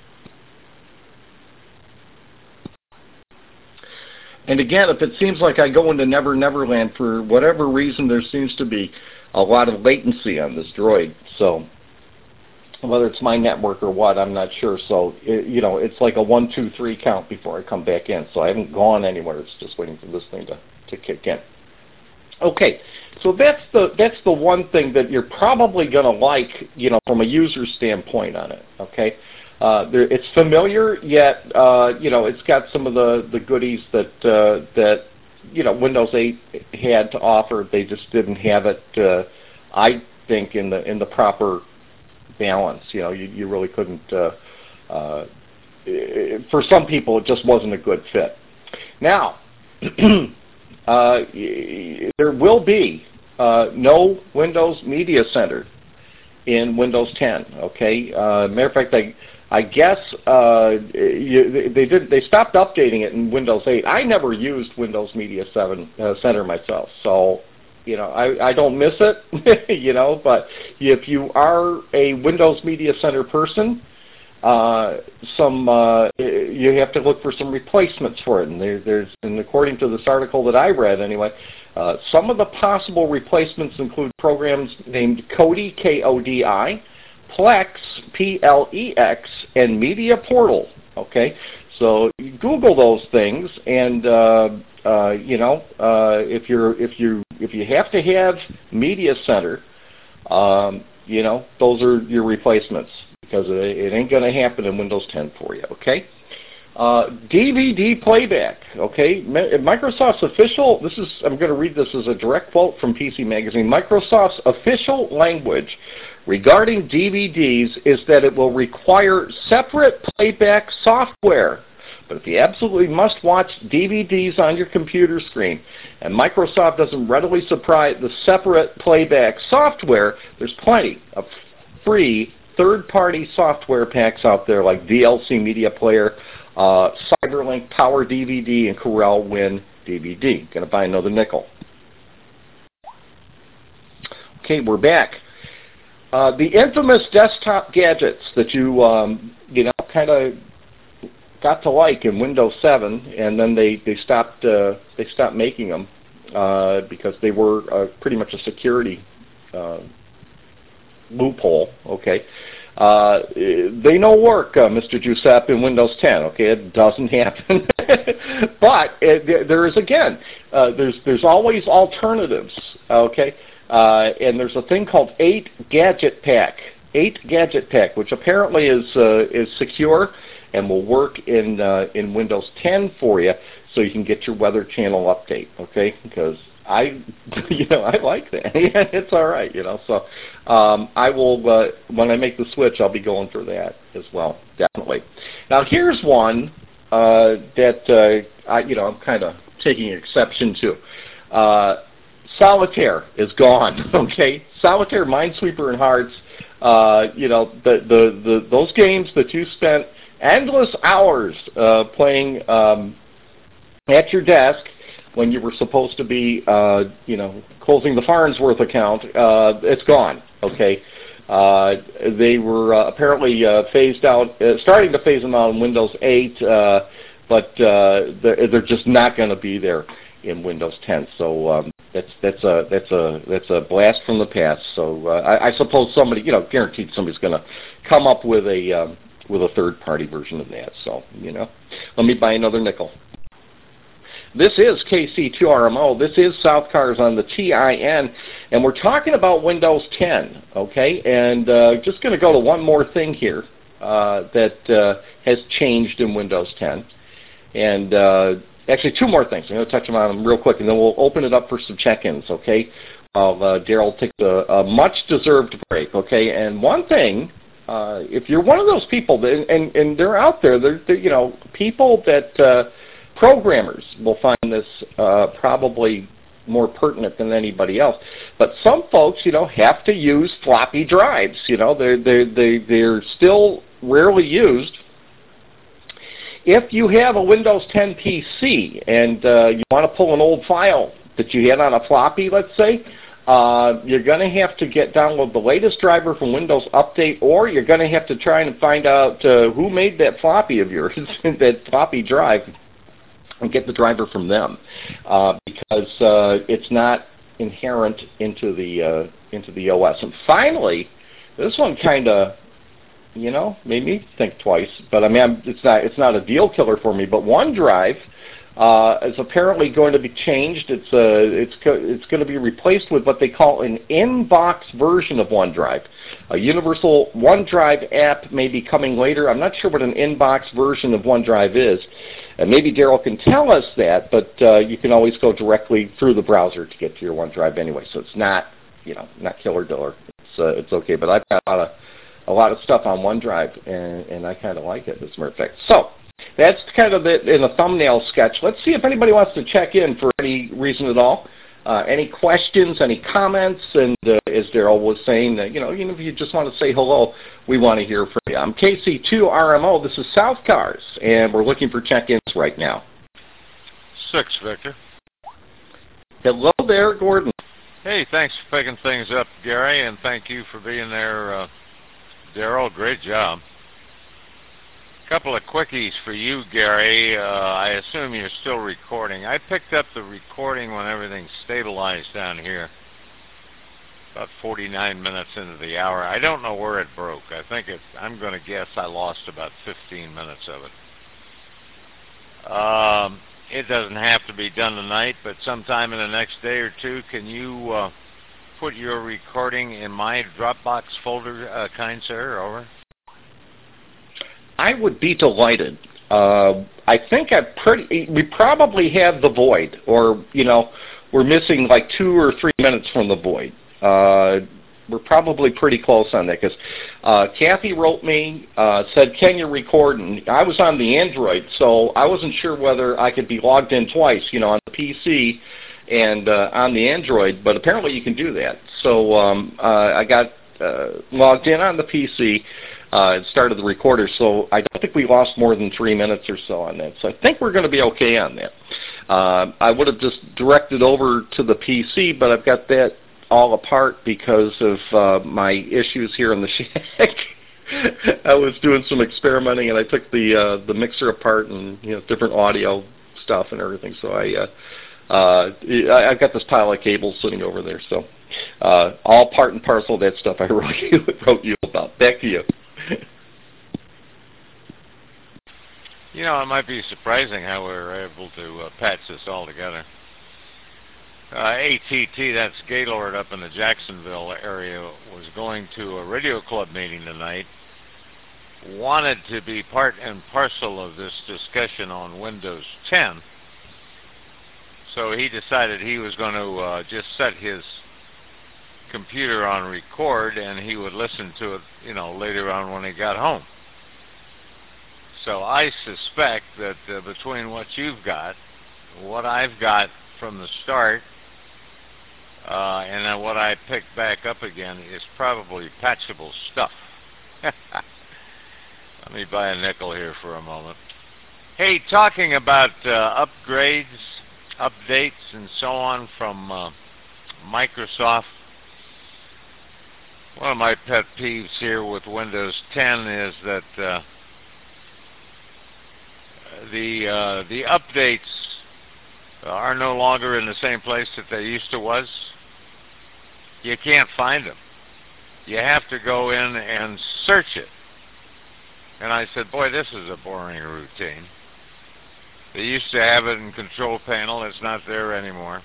Speaker 4: And again, if it seems like I go into Never Never Land, for whatever reason, there seems to be a lot of latency on this droid. So whether it's my network or what, I'm not sure. So, it, you know, it's like a one, two, three count before I come back in. So I haven't gone anywhere. It's just waiting for this thing to, to kick in. Okay, so that's the that's the one thing that you're probably going to like, you know, from a user standpoint on it. Okay, uh, there, it's familiar, yet uh, you know, it's got some of the the goodies that uh, that you know Windows eight had to offer. They just didn't have it, uh, I think, in the in the proper balance. You know, you you really couldn't. Uh, uh, for some people, it just wasn't a good fit. Now. Uh, there will be uh, no Windows Media Center in Windows ten. Okay. Uh, matter of fact, I, I guess uh, you, they did. They stopped updating it in Windows eight. I never used Windows Media seven uh, Center myself, so you know I, I don't miss it. you know, but if you are a Windows Media Center person, Uh, some uh, you have to look for some replacements for it, and there, there's, and according to this article that I read, anyway, uh, some of the possible replacements include programs named Kodi, K O D I, Plex, P L E X, and Media Portal. Okay, so you Google those things, and uh, uh, you know uh, if you're if you if you have to have Media Center, um, you know those are your replacements. Because it ain't going to happen in Windows ten for you, okay? Uh, D V D playback, okay? Microsoft's official, this is, I'm going to read this as a direct quote from P C Magazine. Microsoft's official language regarding D V Ds is that it will require separate playback software. But if you absolutely must watch D V Ds on your computer screen, and Microsoft doesn't readily supply the separate playback software, there's plenty of free third-party software packs out there like V L C Media Player, uh, Cyberlink Power D V D, and Corel Win D V D. Gonna buy another nickel. Okay, we're back. Uh, the infamous desktop gadgets that you um, you know kind of got to like in Windows seven, and then they they stopped uh, they stopped making them uh, because they were uh, pretty much a security Uh, loophole, okay. Uh, they no work, uh, Mister Giuseppe, in Windows ten, okay. It doesn't happen. But it, there, there is, again, uh, there's there's always alternatives, okay. Uh, and there's a thing called eight Gadget Pack, eight Gadget Pack, which apparently is uh, is secure and will work in uh, in Windows ten for you, so you can get your Weather Channel update, okay? Because I, you know, I like that. It's all right, you know. So um, I will, uh, when I make the switch, I'll be going for that as well, definitely. Now here's one uh, that uh, I, you know, I'm kind of taking exception to. Uh, Solitaire is gone. Okay, Solitaire, Minesweeper, and Hearts. Uh, you know, the, the the those games that you spent endless hours uh, playing um, at your desk when you were supposed to be, uh, you know, closing the Farnsworth account, uh, it's gone, okay? Uh, they were uh, apparently uh, phased out, uh, starting to phase them out in Windows eight, uh, but uh, they're, they're just not going to be there in Windows ten. So um, that's that's a that's a that's a blast from the past. So uh, I, I suppose somebody, you know, guaranteed somebody's going to come up with a um, with a third-party version of that. So you know, let me buy another nickel. This is K C two R M O. This is South Cars on the T I N, and we're talking about Windows ten, okay? And uh, just going to go to one more thing here uh, that uh, has changed in Windows ten. And uh, actually, two more things. I'm going to touch on them real quick, and then we'll open it up for some check-ins, okay? While uh, Daryl takes a, a much-deserved break, okay? And one thing, uh, if you're one of those people, that, and, and they're out there, they're, they're you know, people that... Uh, Programmers will find this uh, probably more pertinent than anybody else. But some folks, you know, have to use floppy drives. You know, they're, they're, they, they're still rarely used. If you have a Windows ten P C and uh, you want to pull an old file that you had on a floppy, let's say, uh, you're going to have to get download the latest driver from Windows Update, or you're going to have to try and find out uh, who made that floppy of yours, that floppy drive, and get the driver from them, uh, because uh, it's not inherent into the uh, into the O S. And finally, this one kind of, you know, made me think twice. But I mean, I'm, it's not it's not a deal killer for me. But OneDrive uh, is apparently going to be changed. It's uh, it's it's going to be replaced with what they call an in-box version of OneDrive. A universal OneDrive app may be coming later. I'm not sure what an in-box version of OneDrive is, and maybe Daryl can tell us that. But uh, you can always go directly through the browser to get to your OneDrive anyway, so it's not you know not killer diller. It's uh, it's okay. But I've got a lot of a lot of stuff on OneDrive, and, and I kind of like it, as a matter of fact. So that's kind of it in a thumbnail sketch. Let's see if anybody wants to check in for any reason at all. Uh, any questions, any comments, and uh, as Daryl was saying, uh, you know, even if you just want to say hello, we want to hear from you. I'm K C two R M O. This is South Cars, and we're looking for check-ins right now.
Speaker 3: Six, Victor.
Speaker 4: Hello there, Gordon.
Speaker 3: Hey, thanks for picking things up, Gary, and thank you for being there, uh, Daryl. Great job. Couple of quickies for you, Gary. Uh, I assume you're still recording. I picked up the recording when everything stabilized down here, about forty-nine minutes into the hour. I don't know where it broke. I think it, I'm going to guess I lost about fifteen minutes of it. Um, it doesn't have to be done tonight, but sometime in the next day or two, can you uh, put your recording in my Dropbox folder, uh, kind sir? Over.
Speaker 4: I would be delighted. Uh, I think I pretty. We probably have the void, or you know, we're missing like two or three minutes from the void. Uh, we're probably pretty close on that because uh, Kathy wrote me, uh, said, "Can you record?" And I was on the Android, so I wasn't sure whether I could be logged in twice, you know, on the P C and uh, on the Android. But apparently, you can do that. So um, uh, I got uh, logged in on the P C. Uh, it started the recorder, so I don't think we lost more than three minutes or so on that. So I think we're going to be okay on that. Uh, I would have just directed over to the P C, but I've got that all apart because of uh, my issues here in the shack. I was doing some experimenting, and I took the uh, the mixer apart and you know different audio stuff and everything. So I uh, uh, I've got this pile of cables sitting over there. So uh, all part and parcel of that stuff I wrote you, wrote you about. Back to you.
Speaker 3: You know, it might be surprising how we were able to uh, patch this all together. Uh, A T T, that's Gaylord up in the Jacksonville area, was going to a radio club meeting tonight, wanted to be part and parcel of this discussion on Windows ten, so he decided he was going to uh, just set his computer on record and he would listen to it, you know, later on when he got home. So I suspect that uh, between what you've got, what I've got from the start, uh, and then what I picked back up again is probably patchable stuff. Let me buy a nickel here for a moment. Hey, talking about uh, upgrades, updates, and so on from uh, Microsoft, one of my pet peeves here with Windows ten is that uh, the uh, the updates are no longer in the same place that they used to was. You can't find them. You have to go in and search it. And I said, boy, this is a boring routine. They used to have it in Control Panel. It's not there anymore.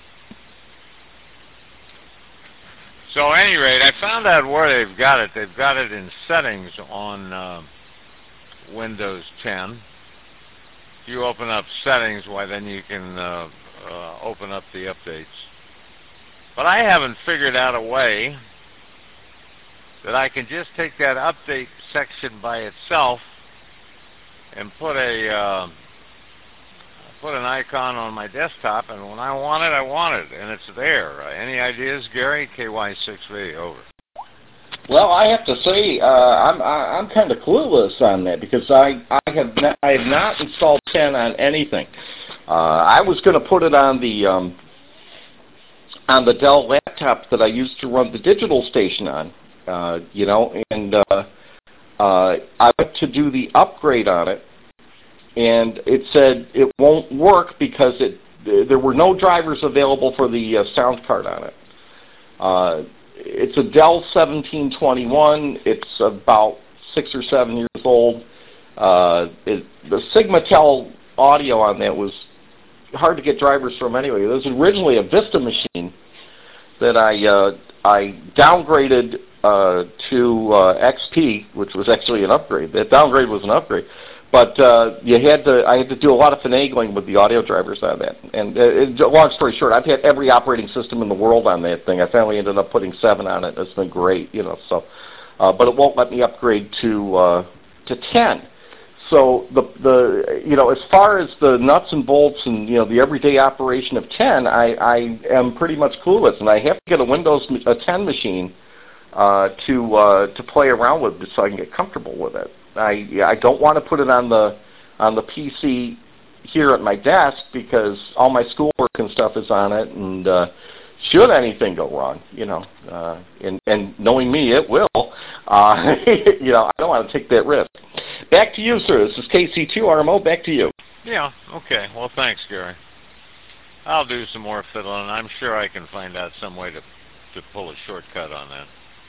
Speaker 3: So at any rate, I found out where they've got it. They've got it in Settings on uh, Windows ten. If you open up Settings, why then you can uh, uh, open up the updates. But I haven't figured out a way that I can just take that update section by itself and put a uh, put an icon on my desktop, and when I want it, I want it, and it's there. Uh, any ideas, Gary? K Y six V, over.
Speaker 4: Well, I have to say, uh, I'm I, I'm kind of clueless on that because I I have not, I have not installed ten on anything. Uh, I was going to put it on the um, on the Dell laptop that I used to run the digital station on, uh, you know, and uh, uh, I went to do the upgrade on it, and it said it won't work because it there were no drivers available for the uh, sound card on it. Uh, it's a Dell seventeen twenty-one. It's about six or seven years old. Uh, it, the Sigmatel audio on that was hard to get drivers from anyway. It was originally a Vista machine that I uh, I downgraded uh, to uh, X P, which was actually an upgrade. That downgrade was an upgrade, but uh, you had to I had to do a lot of finagling with the audio drivers on that. And uh, it, long story short, I've had every operating system in the world on that thing. I finally ended up putting seven on it. It's been great, you know. So, uh, but it won't let me upgrade to uh, to ten. So the the you know, as far as the nuts and bolts and, you know, the everyday operation of ten, I, I am pretty much clueless, and I have to get a Windows a ten machine uh, to uh, to play around with so I can get comfortable with it. I I don't want to put it on the on the P C here at my desk because all my schoolwork and stuff is on it, and uh, should anything go wrong, you know, uh, and and knowing me, it will. Uh, you know, I don't want to take that risk. Back to you, sir. This is K C two R M O. Back to you.
Speaker 3: Yeah, okay. Well, thanks, Gary. I'll do some more fiddling. I'm sure I can find out some way to, to pull a shortcut on that,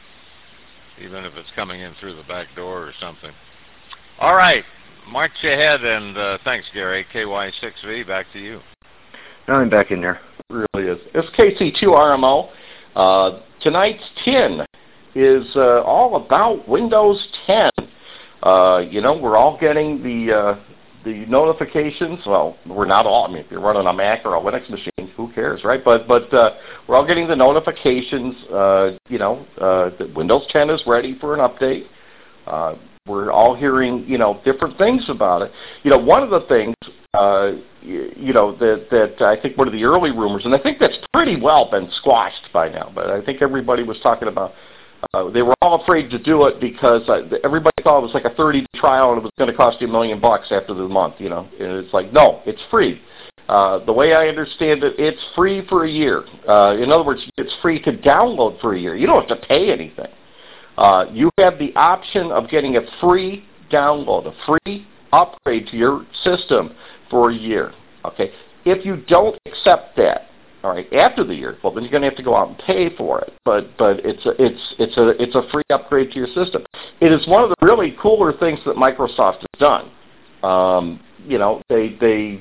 Speaker 3: even if it's coming in through the back door or something. All right. March ahead, and uh, thanks, Gary. K Y six V, back to you.
Speaker 2: I'm back in there.
Speaker 4: It really is. It's K C two R M O. Uh, tonight's tin is uh, all about Windows ten. Uh, you know, we're all getting the uh, the notifications. Well, we're not all. I mean, if you're running a Mac or a Linux machine, who cares, right? But but uh, we're all getting the notifications. Uh, you know, uh, that Windows ten is ready for an update. Uh, we're all hearing, you know, different things about it. You know, one of the things, uh, you, you know, that that I think one of the early rumors, and I think that's pretty well been squashed by now. But I think everybody was talking about. Uh, they were all afraid to do it because uh, everybody thought it was like a thirty-day trial and it was going to cost you a million bucks after the month, you know. And it's like, no, it's free. Uh, the way I understand it, it's free for a year. Uh, in other words, it's free to download for a year. You don't have to pay anything. Uh, you have the option of getting a free download, a free upgrade to your system for a year. Okay. If you don't accept that, all right, after the year, well, then you're going to have to go out and pay for it. But but it's a, it's it's a it's a free upgrade to your system. It is one of the really cooler things that Microsoft has done. Um, you know, they they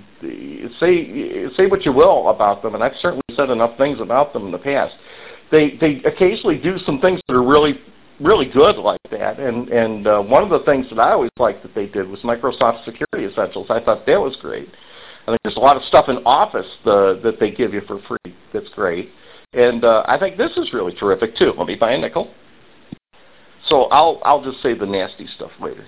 Speaker 4: say say what you will about them, and I've certainly said enough things about them in the past. They they occasionally do some things that are really really good like that. And and uh, one of the things that I always liked that they did was Microsoft Security Essentials. I thought that was great. I think there's a lot of stuff in Office the, that they give you for free that's great. And uh, I think this is really terrific, too. Let me buy a nickel. So I'll I'll just say the nasty stuff later.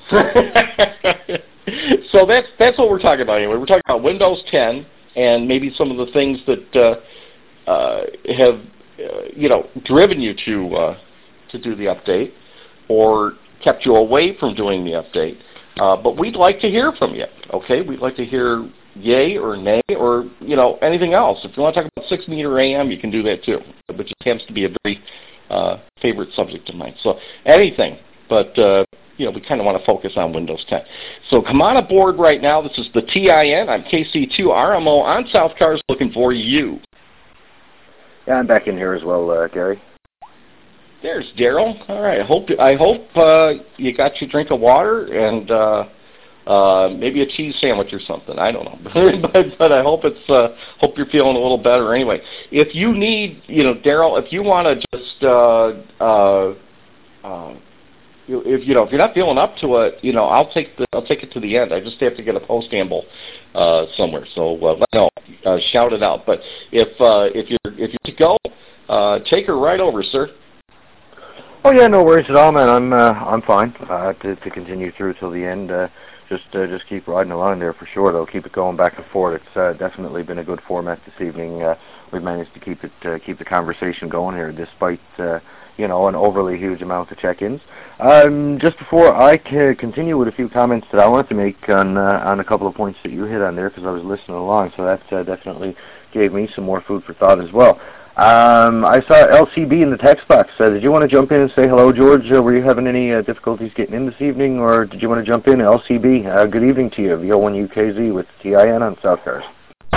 Speaker 4: So that's that's what we're talking about anyway. We're talking about Windows ten and maybe some of the things that uh, uh, have, uh, you know, driven you to, uh, to do the update or kept you away from doing the update. Uh, but we'd like to hear from you, okay? We'd like to hear yay or nay or, you know, anything else. If you want to talk about six meter A M, you can do that too, which happens to be a very uh, favorite subject of mine. So anything, but, uh, you know, we kind of want to focus on Windows ten. So come on aboard right now. This is the T I N. I'm K C two R M O on South Cars looking for you.
Speaker 2: Yeah, I'm back in here as well, uh, Gary.
Speaker 4: There's Daryl. All right. I hope I hope uh, you got your drink of water and uh, uh, maybe a cheese sandwich or something. I don't know, but, but I hope it's uh, hope you're feeling a little better. Anyway, if you need, you know, Daryl, if you want to just, uh, uh, uh, if you know, if you're not feeling up to it, you know, I'll take the I'll take it to the end. I just have to get a post amble uh, somewhere. So uh, let me know. Uh, shout it out. But if uh, if you're if you go, uh, take her right over, sir.
Speaker 2: Oh yeah, no worries at all, man. I'm uh, I'm fine uh, to to continue through till the end. Uh, just uh, just keep riding along there for sure. Though keep it going back and forth. It's uh, definitely been a good format this evening. Uh, we've managed to keep it uh, keep the conversation going here, despite uh, you know, an overly huge amount of check-ins. Um, just before I c continue with a few comments that I wanted to make on uh, on a couple of points that you hit on there, because I was listening along, so that uh, definitely gave me some more food for thought as well. Um, I saw L C B in the text box. Uh, did you want to jump in and say hello, George? Uh, were you having any uh, difficulties getting in this evening, or did you want to jump in? L C B, uh, good evening to you. V O one U K Z with T I N on South Cars.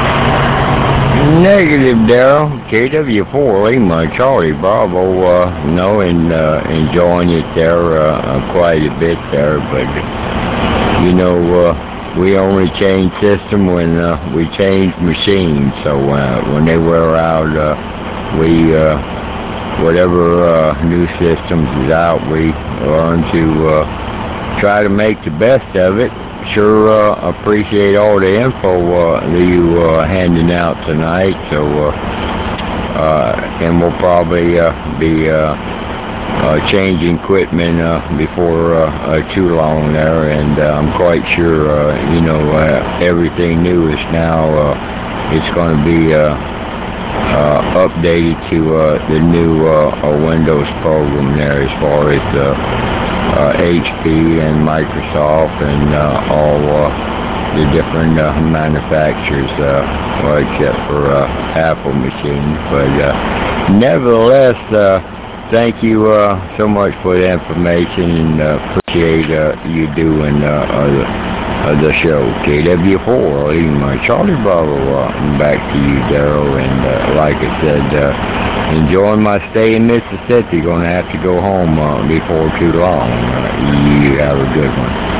Speaker 8: Negative, Daryl. K W four Lima, Charlie Bravo, uh, you know, and uh, enjoying it there uh, quite a bit there, but, you know, uh, we only change system when uh, we change machines. So uh, when they wear out, uh, we uh, whatever uh, new systems is out, we learn to uh, try to make the best of it. Sure uh, appreciate all the info uh, that you uh, handing out tonight. So uh, uh, and we'll probably uh, be. Uh, Uh, changing equipment uh, before uh, uh, too long there, and uh, I'm quite sure uh, you know uh, everything new is now uh, it's going to be uh, uh, updated to uh, the new uh, uh, Windows program there, as far as uh, uh, H P and Microsoft and uh, all uh, the different uh, manufacturers, uh, well, except for uh, Apple machines, but uh, nevertheless. Uh, Thank you uh, so much for the information, and uh, appreciate uh, you doing uh, uh, the show. K W four, even my Charlie Bravo, uh, back to you, Daryl. And uh, like I said, uh, enjoying my stay in Mississippi. Going to have to go home uh, before too long. Uh, you have a good one.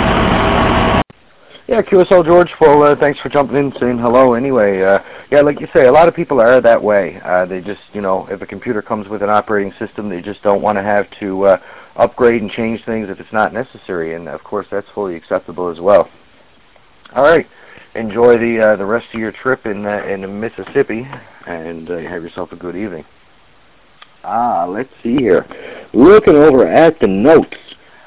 Speaker 2: Yeah, Q S L George, well, uh, thanks for jumping in, saying hello anyway. Uh, yeah, like you say, a lot of people are that way. Uh, they just, you know, if a computer comes with an operating system, they just don't want to have to uh, upgrade and change things if it's not necessary, and of course that's fully acceptable as well. All right, enjoy the uh, the rest of your trip in, uh, in Mississippi, and uh, have yourself a good evening. Ah, let's see here. Looking over at the notes,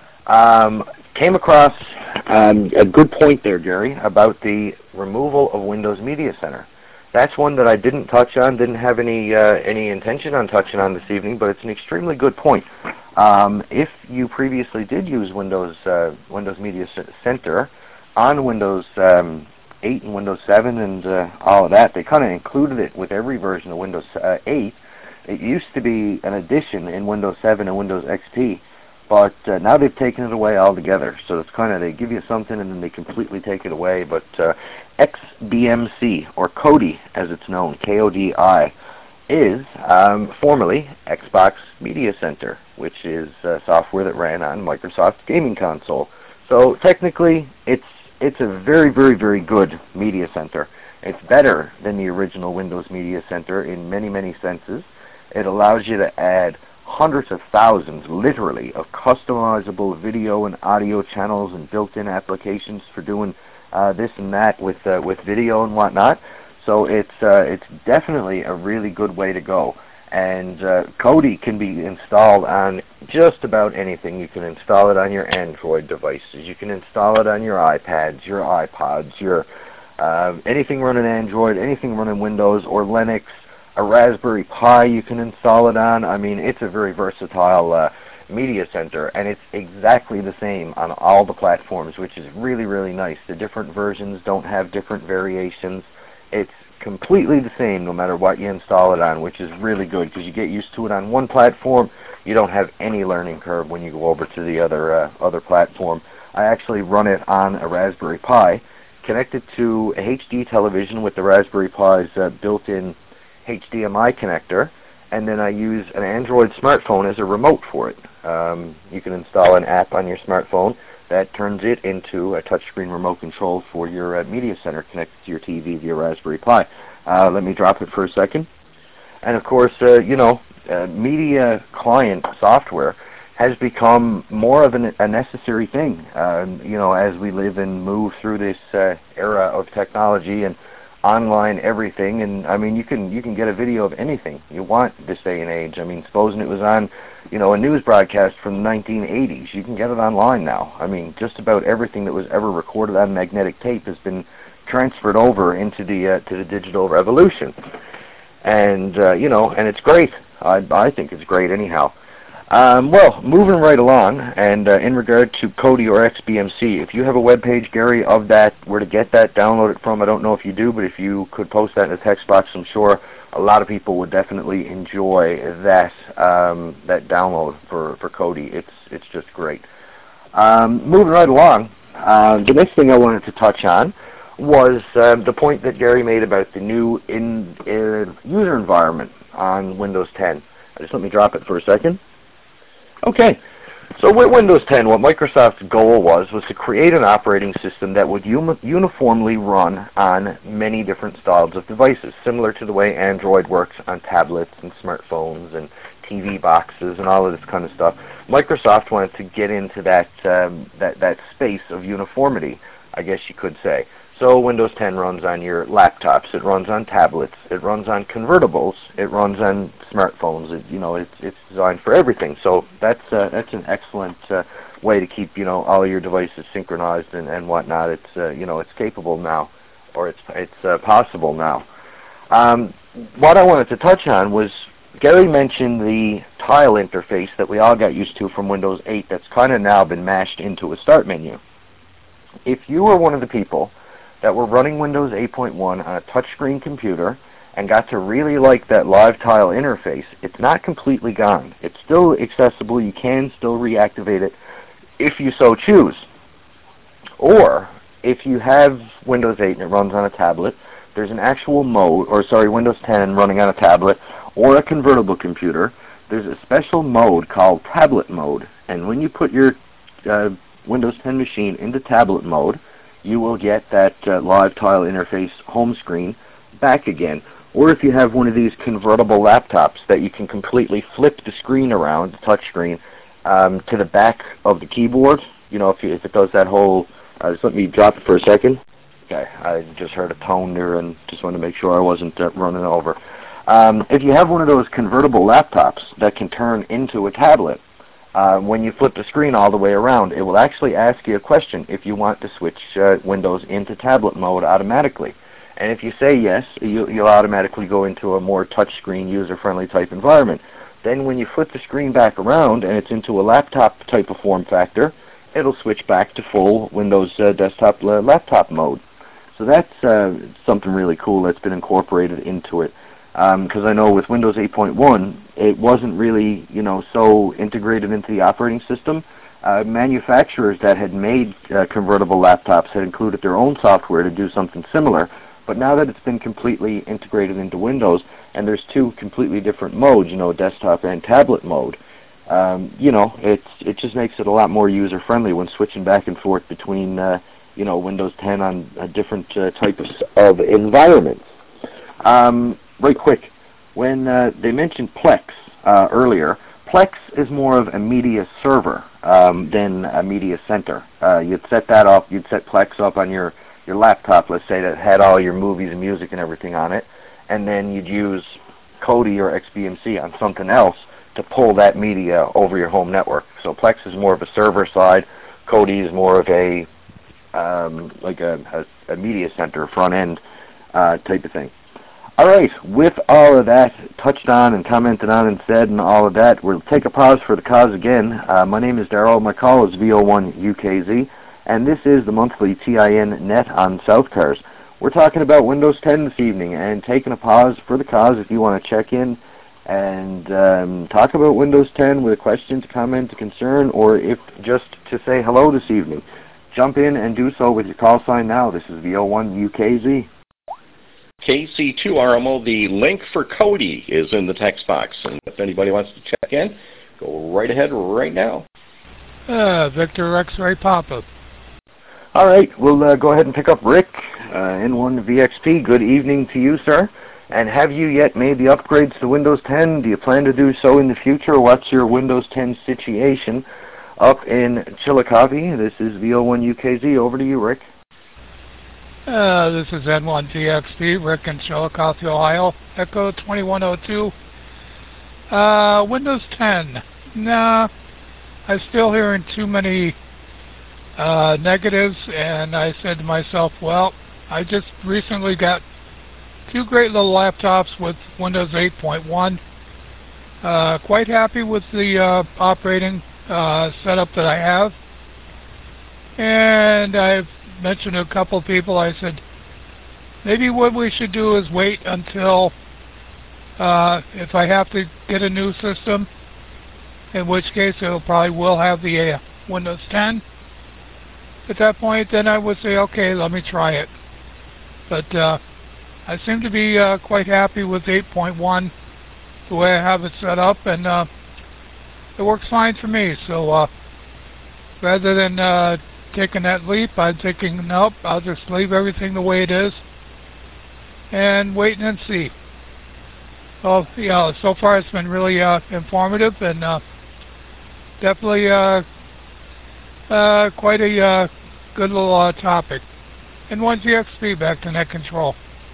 Speaker 2: um, came across um, a good point there, Jerry, about the removal of Windows Media Center. That's one that I didn't touch on, didn't have any uh, any intention on touching on this evening, but it's an extremely good point. Um, if you previously did use Windows uh, Windows Media Center on Windows um, eight and Windows seven and uh, all of that, they kind of included it with every version of Windows uh, eight. It used to be an addition in Windows seven and Windows X P. But uh, now they've taken it away altogether. So it's kind of, they give you something and then they completely take it away. But uh, X B M C, or Kodi as it's known, K O D I, is um, formerly Xbox Media Center, which is uh, software that ran on Microsoft's gaming console. So technically, it's it's a very, very, very good media center. It's better than the original Windows Media Center in many, many senses. It allows you to add hundreds of thousands, literally, of customizable video and audio channels and built-in applications for doing uh, this and that with uh, with video and whatnot. So it's uh, it's definitely a really good way to go. And uh, Kodi can be installed on just about anything. You can install it on your Android devices. You can install it on your iPads, your iPods, your uh, anything running Android, anything running Windows or Linux. A Raspberry Pi you can install it on. I mean, it's a very versatile uh, media center, and it's exactly the same on all the platforms, which is really, really nice. The different versions don't have different variations. It's completely the same no matter what you install it on, which is really good because you get used to it on one platform. You don't have any learning curve when you go over to the other uh, other platform. I actually run it on a Raspberry Pi, connected to a H D television with the Raspberry Pi's uh, built-in H D M I connector, and then I use an Android smartphone as a remote for it. Um, you can install an app on your smartphone that turns it into a touchscreen remote control for your uh, media center connected to your T V via Raspberry Pi. Uh, let me drop it for a second. And of course, uh, you know, uh, media client software has become more of an, a necessary thing, uh, you know, as we live and move through this uh, era of technology and online everything. And I mean, you can you can get a video of anything you want this day and age. I mean, supposing it was on, you know, a news broadcast from the nineteen eighties, you can get it online now. I mean, just about everything that was ever recorded on magnetic tape has been transferred over into the uh, to the digital revolution. And uh, you know, and it's great. I I think it's great anyhow. Um, well, moving right along, and uh, in regard to Kodi or X B M C, if you have a web page, Gary, of that, where to get that, download it from, I don't know if you do, but if you could post that in a text box, I'm sure a lot of people would definitely enjoy that um, that download for, for Kodi. It's, it's just great. Um, moving right along, uh, the next thing I wanted to touch on was uh, the point that Gary made about the new in, uh, user environment on Windows ten. Just let me drop it for a second. Okay, So with Windows ten, what Microsoft's goal was was to create an operating system that would uni uniformly run on many different styles of devices, similar to the way Android works on tablets and smartphones and T V boxes and all of this kind of stuff. Microsoft wanted to get into that um, that that space of uniformity, I guess you could say. So Windows ten runs on your laptops, it runs on tablets, it runs on convertibles, it runs on smartphones. It, you know, it's it's designed for everything. So that's uh, that's an excellent uh, way to keep you know all of your devices synchronized and, and whatnot. It's uh, you know it's capable now, or it's it's uh, possible now. Um, what I wanted to touch on was Gary mentioned the tile interface that we all got used to from Windows eight. That's kind of now been mashed into a start menu. If you were one of the people that were running Windows eight point one on a touchscreen computer and got to really like that live tile interface, it's not completely gone. It's still accessible. You can still reactivate it if you so choose. Or if you have Windows eight and it runs on a tablet, there's an actual mode, or sorry, Windows ten running on a tablet or a convertible computer, there's a special mode called tablet mode. And when you put your uh, Windows ten machine into tablet mode, you will get that uh, live tile interface home screen back again. Or if you have one of these convertible laptops that you can completely flip the screen around, the touch screen, um, to the back of the keyboard, you know, if, you, if it does that whole, uh, just let me drop it for a second. Okay, I just heard a tone there and just wanted to make sure I wasn't uh, running over. Um, if you have one of those convertible laptops that can turn into a tablet, Uh, when you flip the screen all the way around, it will actually ask you a question if you want to switch uh, Windows into tablet mode automatically. And if you say yes, you, you'll automatically go into a more touchscreen, user-friendly type environment. Then when you flip the screen back around and it's into a laptop type of form factor, it'll switch back to full Windows uh, desktop uh, laptop mode. So that's uh, something really cool that's been incorporated into it. Because um, I know with Windows eight point one, it wasn't really, you know, so integrated into the operating system. Uh, manufacturers that had made uh, convertible laptops had included their own software to do something similar. But now that it's been completely integrated into Windows, and there's two completely different modes, you know, desktop and tablet mode, um, you know, it's, it just makes it a lot more user-friendly when switching back and forth between, uh, you know, Windows ten on a different uh, type of, of environments. Um, Right quick, when uh, they mentioned Plex uh, earlier, Plex is more of a media server um, than a media center. Uh, you'd set that up, you'd set Plex up on your, your laptop, let's say, that had all your movies and music and everything on it, and then you'd use Kodi or X B M C on something else to pull that media over your home network. So Plex is more of a server side, Kodi is more of a um, like a, a, a media center, front end uh, type of thing. All right, with all of that touched on and commented on and said and all of that, we'll take a pause for the cause again. Uh, my name is Darrell. My call is V O one U K Z, and this is the monthly T I N Net on South Cars. We're talking about Windows ten this evening and taking a pause for the cause if you want to check in and um, talk about Windows ten with a question, comment, a concern, or if just to say hello this evening. Jump in and do so with your call sign now. This is V O one U K Z.
Speaker 4: K C two R M O, the link for Kodi is in the text box. And if anybody wants to check in, go right ahead right now.
Speaker 9: Uh, Victor X-Ray Papa.
Speaker 2: All right, we'll uh, go ahead and pick up Rick, uh, N one V X P. Good evening to you, sir. And have you yet made the upgrades to Windows ten? Do you plan to do so in the future? What's your Windows ten situation up in Chillicothe? This is V O one U K Z. Over to you, Rick.
Speaker 9: Uh, this is N one V X P, Rick in Chillicothe, Ohio, Echo twenty-one oh two. Uh, Windows ten. Nah, I'm still hearing too many uh, negatives, and I said to myself, well, I just recently got two great little laptops with Windows eight point one. Uh, quite happy with the uh, operating uh, setup that I have. And I've mentioned to a couple of people, I said, maybe what we should do is wait until uh, if I have to get a new system, in which case it probably will have the uh, Windows ten. At that point, then I would say, okay, let me try it. But uh, I seem to be uh, quite happy with eight point one, the way I have it set up, and uh, it works fine for me. So uh, rather than uh, taking that leap, I'm thinking, nope, I'll just leave everything the way it is and wait and see. Well, yeah, so far it's been really uh, informative and uh, definitely uh, uh, quite a uh, good little uh, topic. And one G X P back to net control.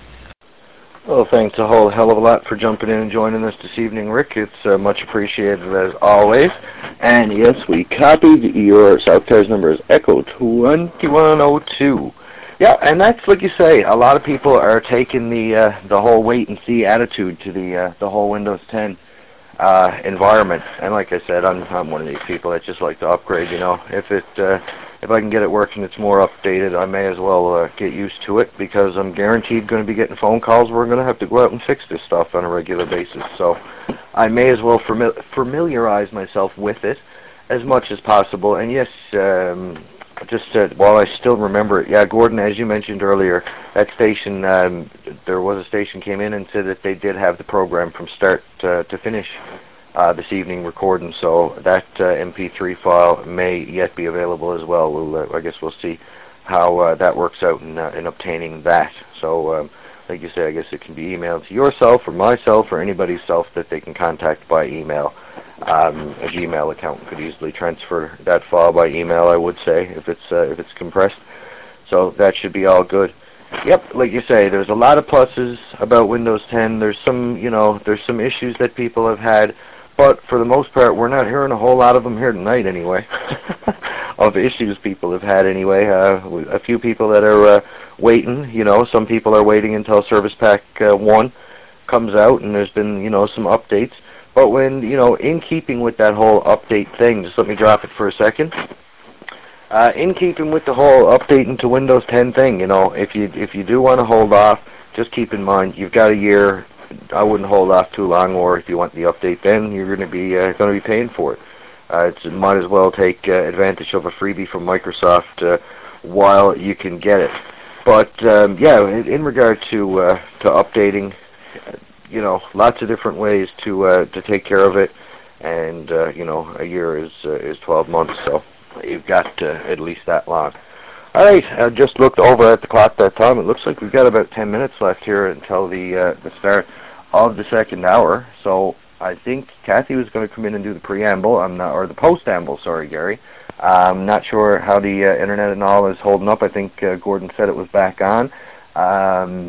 Speaker 2: Well, thanks a whole hell of a lot for jumping in and joining us this evening, Rick. It's uh, much appreciated as always. And yes, we copied your South Car's number as Echo twenty-one oh two. Yeah, and that's like you say. A lot of people are taking the uh, the whole wait and see attitude to the uh, the whole Windows ten uh, environment. And like I said, I'm I'm one of these people that just like to upgrade. You know, if it uh, if I can get it working, it's more updated. I may as well uh, get used to it because I'm guaranteed going to be getting phone calls. We're going to have to go out and fix this stuff on a regular basis. So I may as well fami familiarize myself with it as much as possible. And yes. Um, Just uh, while I still remember it, yeah, Gordon, as you mentioned earlier, that station, um, there was a station came in and said that they did have the program from start uh, to finish uh, this evening recording, so that uh, M P three file may yet be available as well. We'll, uh, I guess we'll see how uh, that works out in, uh, in obtaining that. So, um, like you say, I guess it can be emailed to yourself or myself or anybody's self that they can contact by email. Um, a Gmail account could easily transfer that file by email, I would say, if it's uh, if it's compressed. So that should be all good. Yep, like you say, there's a lot of pluses about Windows ten. There's some, you know, there's some issues that people have had, but for the most part, we're not hearing a whole lot of them here tonight, anyway. Of issues people have had, anyway. Uh, a few people that are uh, waiting. You know, some people are waiting until Service Pack uh, one comes out, and there's been, you know, some updates. But when, you know, in keeping with that whole update thing, just let me drop it for a second. Uh, in keeping with the whole update into Windows ten thing, you know, if you if you do want to hold off, just keep in mind you've got a year. I wouldn't hold off too long, or if you want the update, then you're going to be uh, going to be paying for it. Uh, it's, might as well take uh, advantage of a freebie from Microsoft uh, while you can get it. But um, yeah, in, in regard to uh, to updating. You know, lots of different ways to uh, to take care of it, and uh, you know, a year is uh, is twelve months, so you've got uh, at least that long. All right, I just looked over at the clock that time. It looks like we've got about ten minutes left here until the uh, the start of the second hour. So I think Kathy was going to come in and do the preamble. I'm not, or the postamble. Sorry, Gary. I'm not sure how the uh, internet and all is holding up. I think uh, Gordon said it was back on. Um,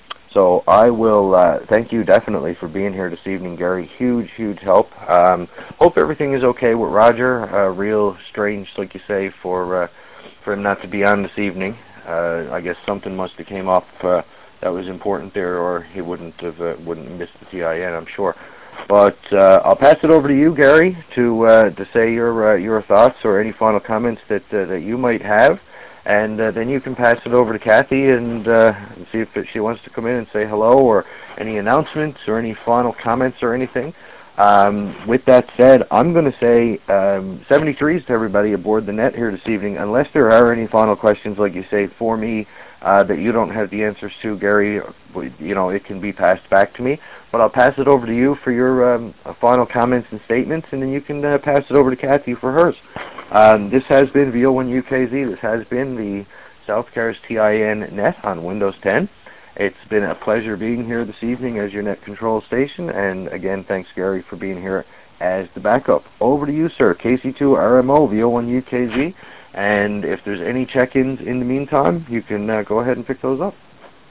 Speaker 2: So I will uh, thank you definitely for being here this evening, Gary. Huge, huge help. Um, hope everything is okay with Roger. Uh, real strange, like you say, for uh, for him not to be on this evening. Uh, I guess something must have came up uh, that was important there, or he wouldn't have uh, wouldn't have missed the T I N, I'm sure. But uh, I'll pass it over to you, Gary, to uh, to say your uh, your thoughts or any final comments that uh, that you might have. And uh, then you can pass it over to Kathy and, uh, and see if she wants to come in and say hello or any announcements or any final comments or anything. Um, with that said, I'm going to say um, seventy-threes to everybody aboard the net here this evening. Unless there are any final questions, like you say, for me uh, that you don't have the answers to, Gary, you know, it can be passed back to me. But I'll pass it over to you for your um, final comments and statements, and then you can uh, pass it over to Kathy for hers. Um, this has been V O one U K Z. This has been the South Cars T I N net on Windows ten. It's been a pleasure being here this evening as your net control station, and again, thanks, Gary, for being here as the backup. Over to you, sir, K C two R M O, V O one U K Z, and if there's any check-ins in the meantime, you can uh, go ahead and pick those up.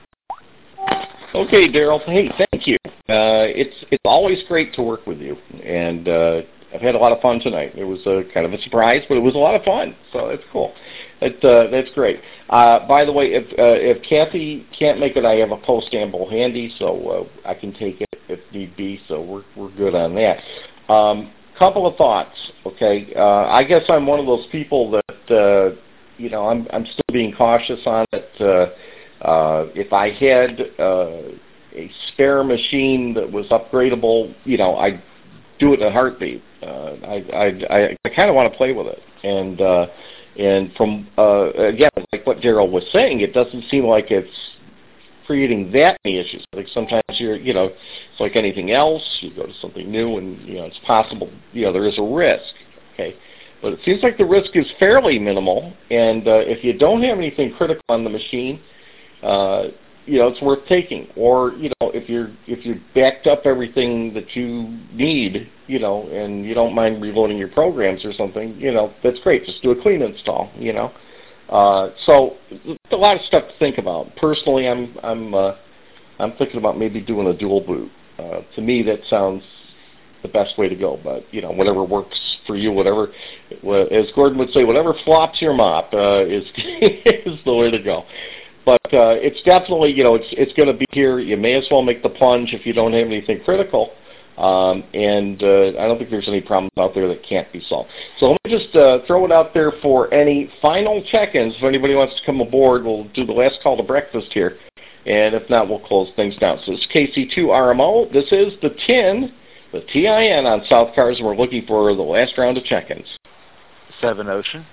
Speaker 4: Okay, Daryl. Hey, thank you. Uh, it's it's always great to work with you, and uh, I've had a lot of fun tonight. It was a, kind of a surprise, but it was a lot of fun, so it's cool. It, uh, that's great. Uh, by the way, if uh, if Kathy can't make it, I have a postamble handy, so uh, I can take it if need be. So we're we're good on that. Um, couple of thoughts. Okay, uh, I guess I'm one of those people that uh, you know I'm I'm still being cautious on it. Uh, uh, if I had uh, a spare machine that was upgradable, you know, I'd do it in a heartbeat. Uh, I I I, I kind of want to play with it, and uh, and from uh, again, like what Daryl was saying, it doesn't seem like it's creating that many issues. Like sometimes you're, you know, it's like anything else. You go to something new, and you know it's possible, you know, there is a risk. Okay, But it seems like the risk is fairly minimal, and uh, if you don't have anything critical on the machine, uh, you know, it's worth taking. Or, you know, if you're if you backed up everything that you need, you know, and you don't mind reloading your programs or something, you know, that's great. Just do a clean install, you know. Uh, so a lot of stuff to think about. Personally, I'm I'm uh, I'm thinking about maybe doing a dual boot. Uh, to me, that sounds the best way to go. But you know, whatever works for you, whatever, as Gordon would say, whatever flops your mop uh, is is the way to go. But uh, it's definitely, you know, it's it's going to be here. You may as well make the plunge if you don't have anything critical. Um, and uh, I don't think there's any problems out there that can't be solved. So let me just uh, throw it out there for any final check-ins. If anybody wants to come aboard, we'll do the last call to breakfast here. And if not, we'll close things down. So it's K C two R M O. This is the T I N, the T I N on South Cars, and we're looking for the last round of check-ins.
Speaker 5: Seven Ocean.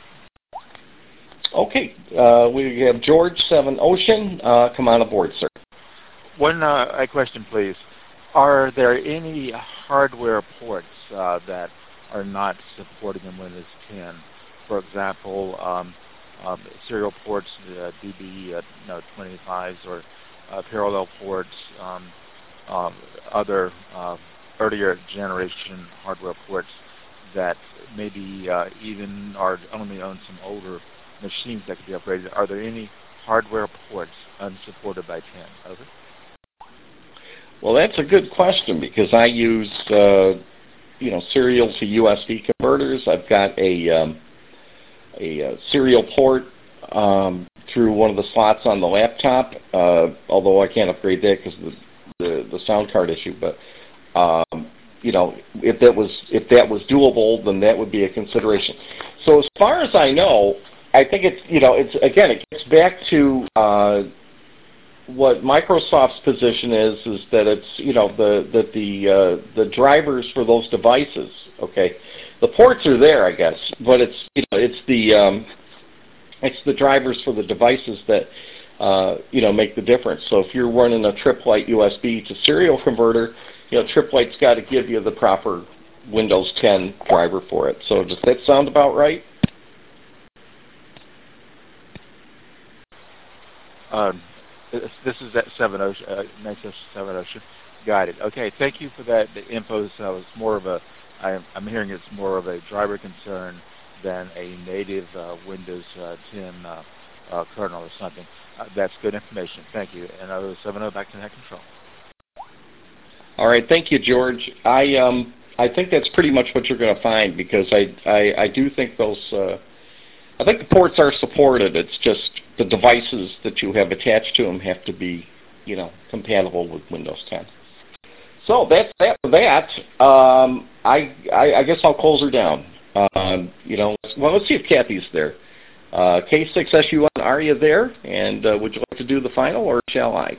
Speaker 4: Okay, uh, we have George, Seven Ocean. Uh, come on aboard, sir.
Speaker 5: One uh, a question, please. Are there any hardware ports uh, that are not supported in Windows ten? For example, um, um, serial ports, uh, D B uh, no, twenty-fives, or uh, parallel ports, um, um, other uh, earlier generation hardware ports that maybe uh, even are only on some older machines that could be upgraded. Are there any hardware ports unsupported by ten? Over.
Speaker 4: Well, that's a good question because I use, uh, you know, serial to U S B converters. I've got a um, a uh, serial port um, through one of the slots on the laptop. Uh, although I can't upgrade that because of the, the the sound card issue. But um, you know, if that was if that was doable, then that would be a consideration. So as far as I know, I think it's, you know, it's, again, it gets back to uh, what Microsoft's position is, is that it's, you know, the, that the, uh, the drivers for those devices, okay, the ports are there, I guess, but it's, you know, it's the, um, it's the drivers for the devices that, uh, you know, make the difference. So if you're running a Triplite U S B to serial converter, you know, Triplite's got to give you the proper Windows ten driver for it. So does that sound about right?
Speaker 5: Um, this is that Seven Ocean, uh, next Seven Ocean. Got it. Okay, thank you for that. The info so it's more of a, I, I'm hearing it's more of a driver concern than a native uh, Windows uh, ten uh, uh, kernel or something. Uh, that's good information. Thank you. And uh, seven oh back to net control.
Speaker 4: All right, thank you, George. I um I think that's pretty much what you're going to find because I I, I do think those. Uh, I think the ports are supported. It's just the devices that you have attached to them have to be, you know, compatible with Windows ten. So that's that for that. Um, I, I I guess I'll close her down. Um, you know, well, let's see if Kathy's there. Uh, K six S U one, are you there? And uh, would you like to do the final, or shall I?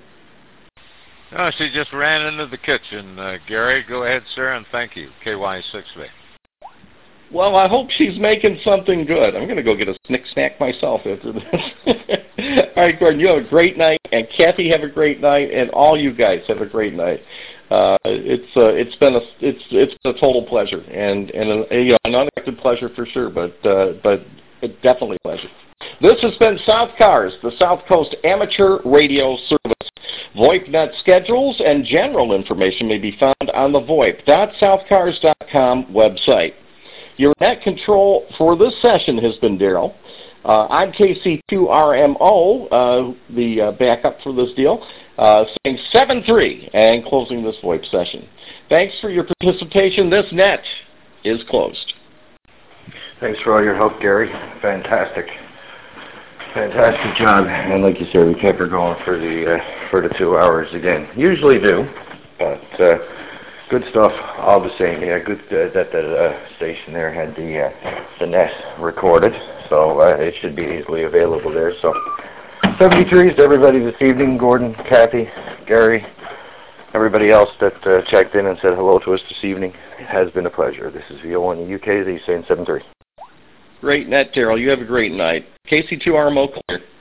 Speaker 3: No, she just ran into the kitchen. Uh, Gary, go ahead, sir, and thank you. K Y six V.
Speaker 4: Well, I hope she's making something good. I'm going to go get a snick snack myself after this. All right, Gordon, you have a great night, and Kathy, have a great night, and all you guys have a great night. Uh, it's uh, it's been a it's it's been a total pleasure, and and a, you know, an unexpected pleasure for sure, but uh, but definitely a pleasure. This has been South Cars, the South Coast Amateur Radio Service. VoIP.net schedules and general information may be found on the VoIP dot south cars dot com website. Your net control for this session has been Daryl. Uh, I'm K C two R M O, uh, the uh, backup for this deal, uh, saying seven three and closing this VoIP session. Thanks for your participation. This net is closed.
Speaker 2: Thanks for all your help, Gary. Fantastic. Fantastic job. And like you said, we kept her going for the uh, for the two hours again. Usually do, but uh, good stuff all the same. Yeah, good uh, that the uh, station there had the uh, the net recorded, so uh, it should be easily available there. So seventy-threes to everybody this evening. Gordon, Kathy, Gary, everybody else that uh, checked in and said hello to us this evening. It has been a pleasure. This is V O one in the U K. These saying seven three.
Speaker 4: Great net, Daryl. You have a great night. K C two R M O clear.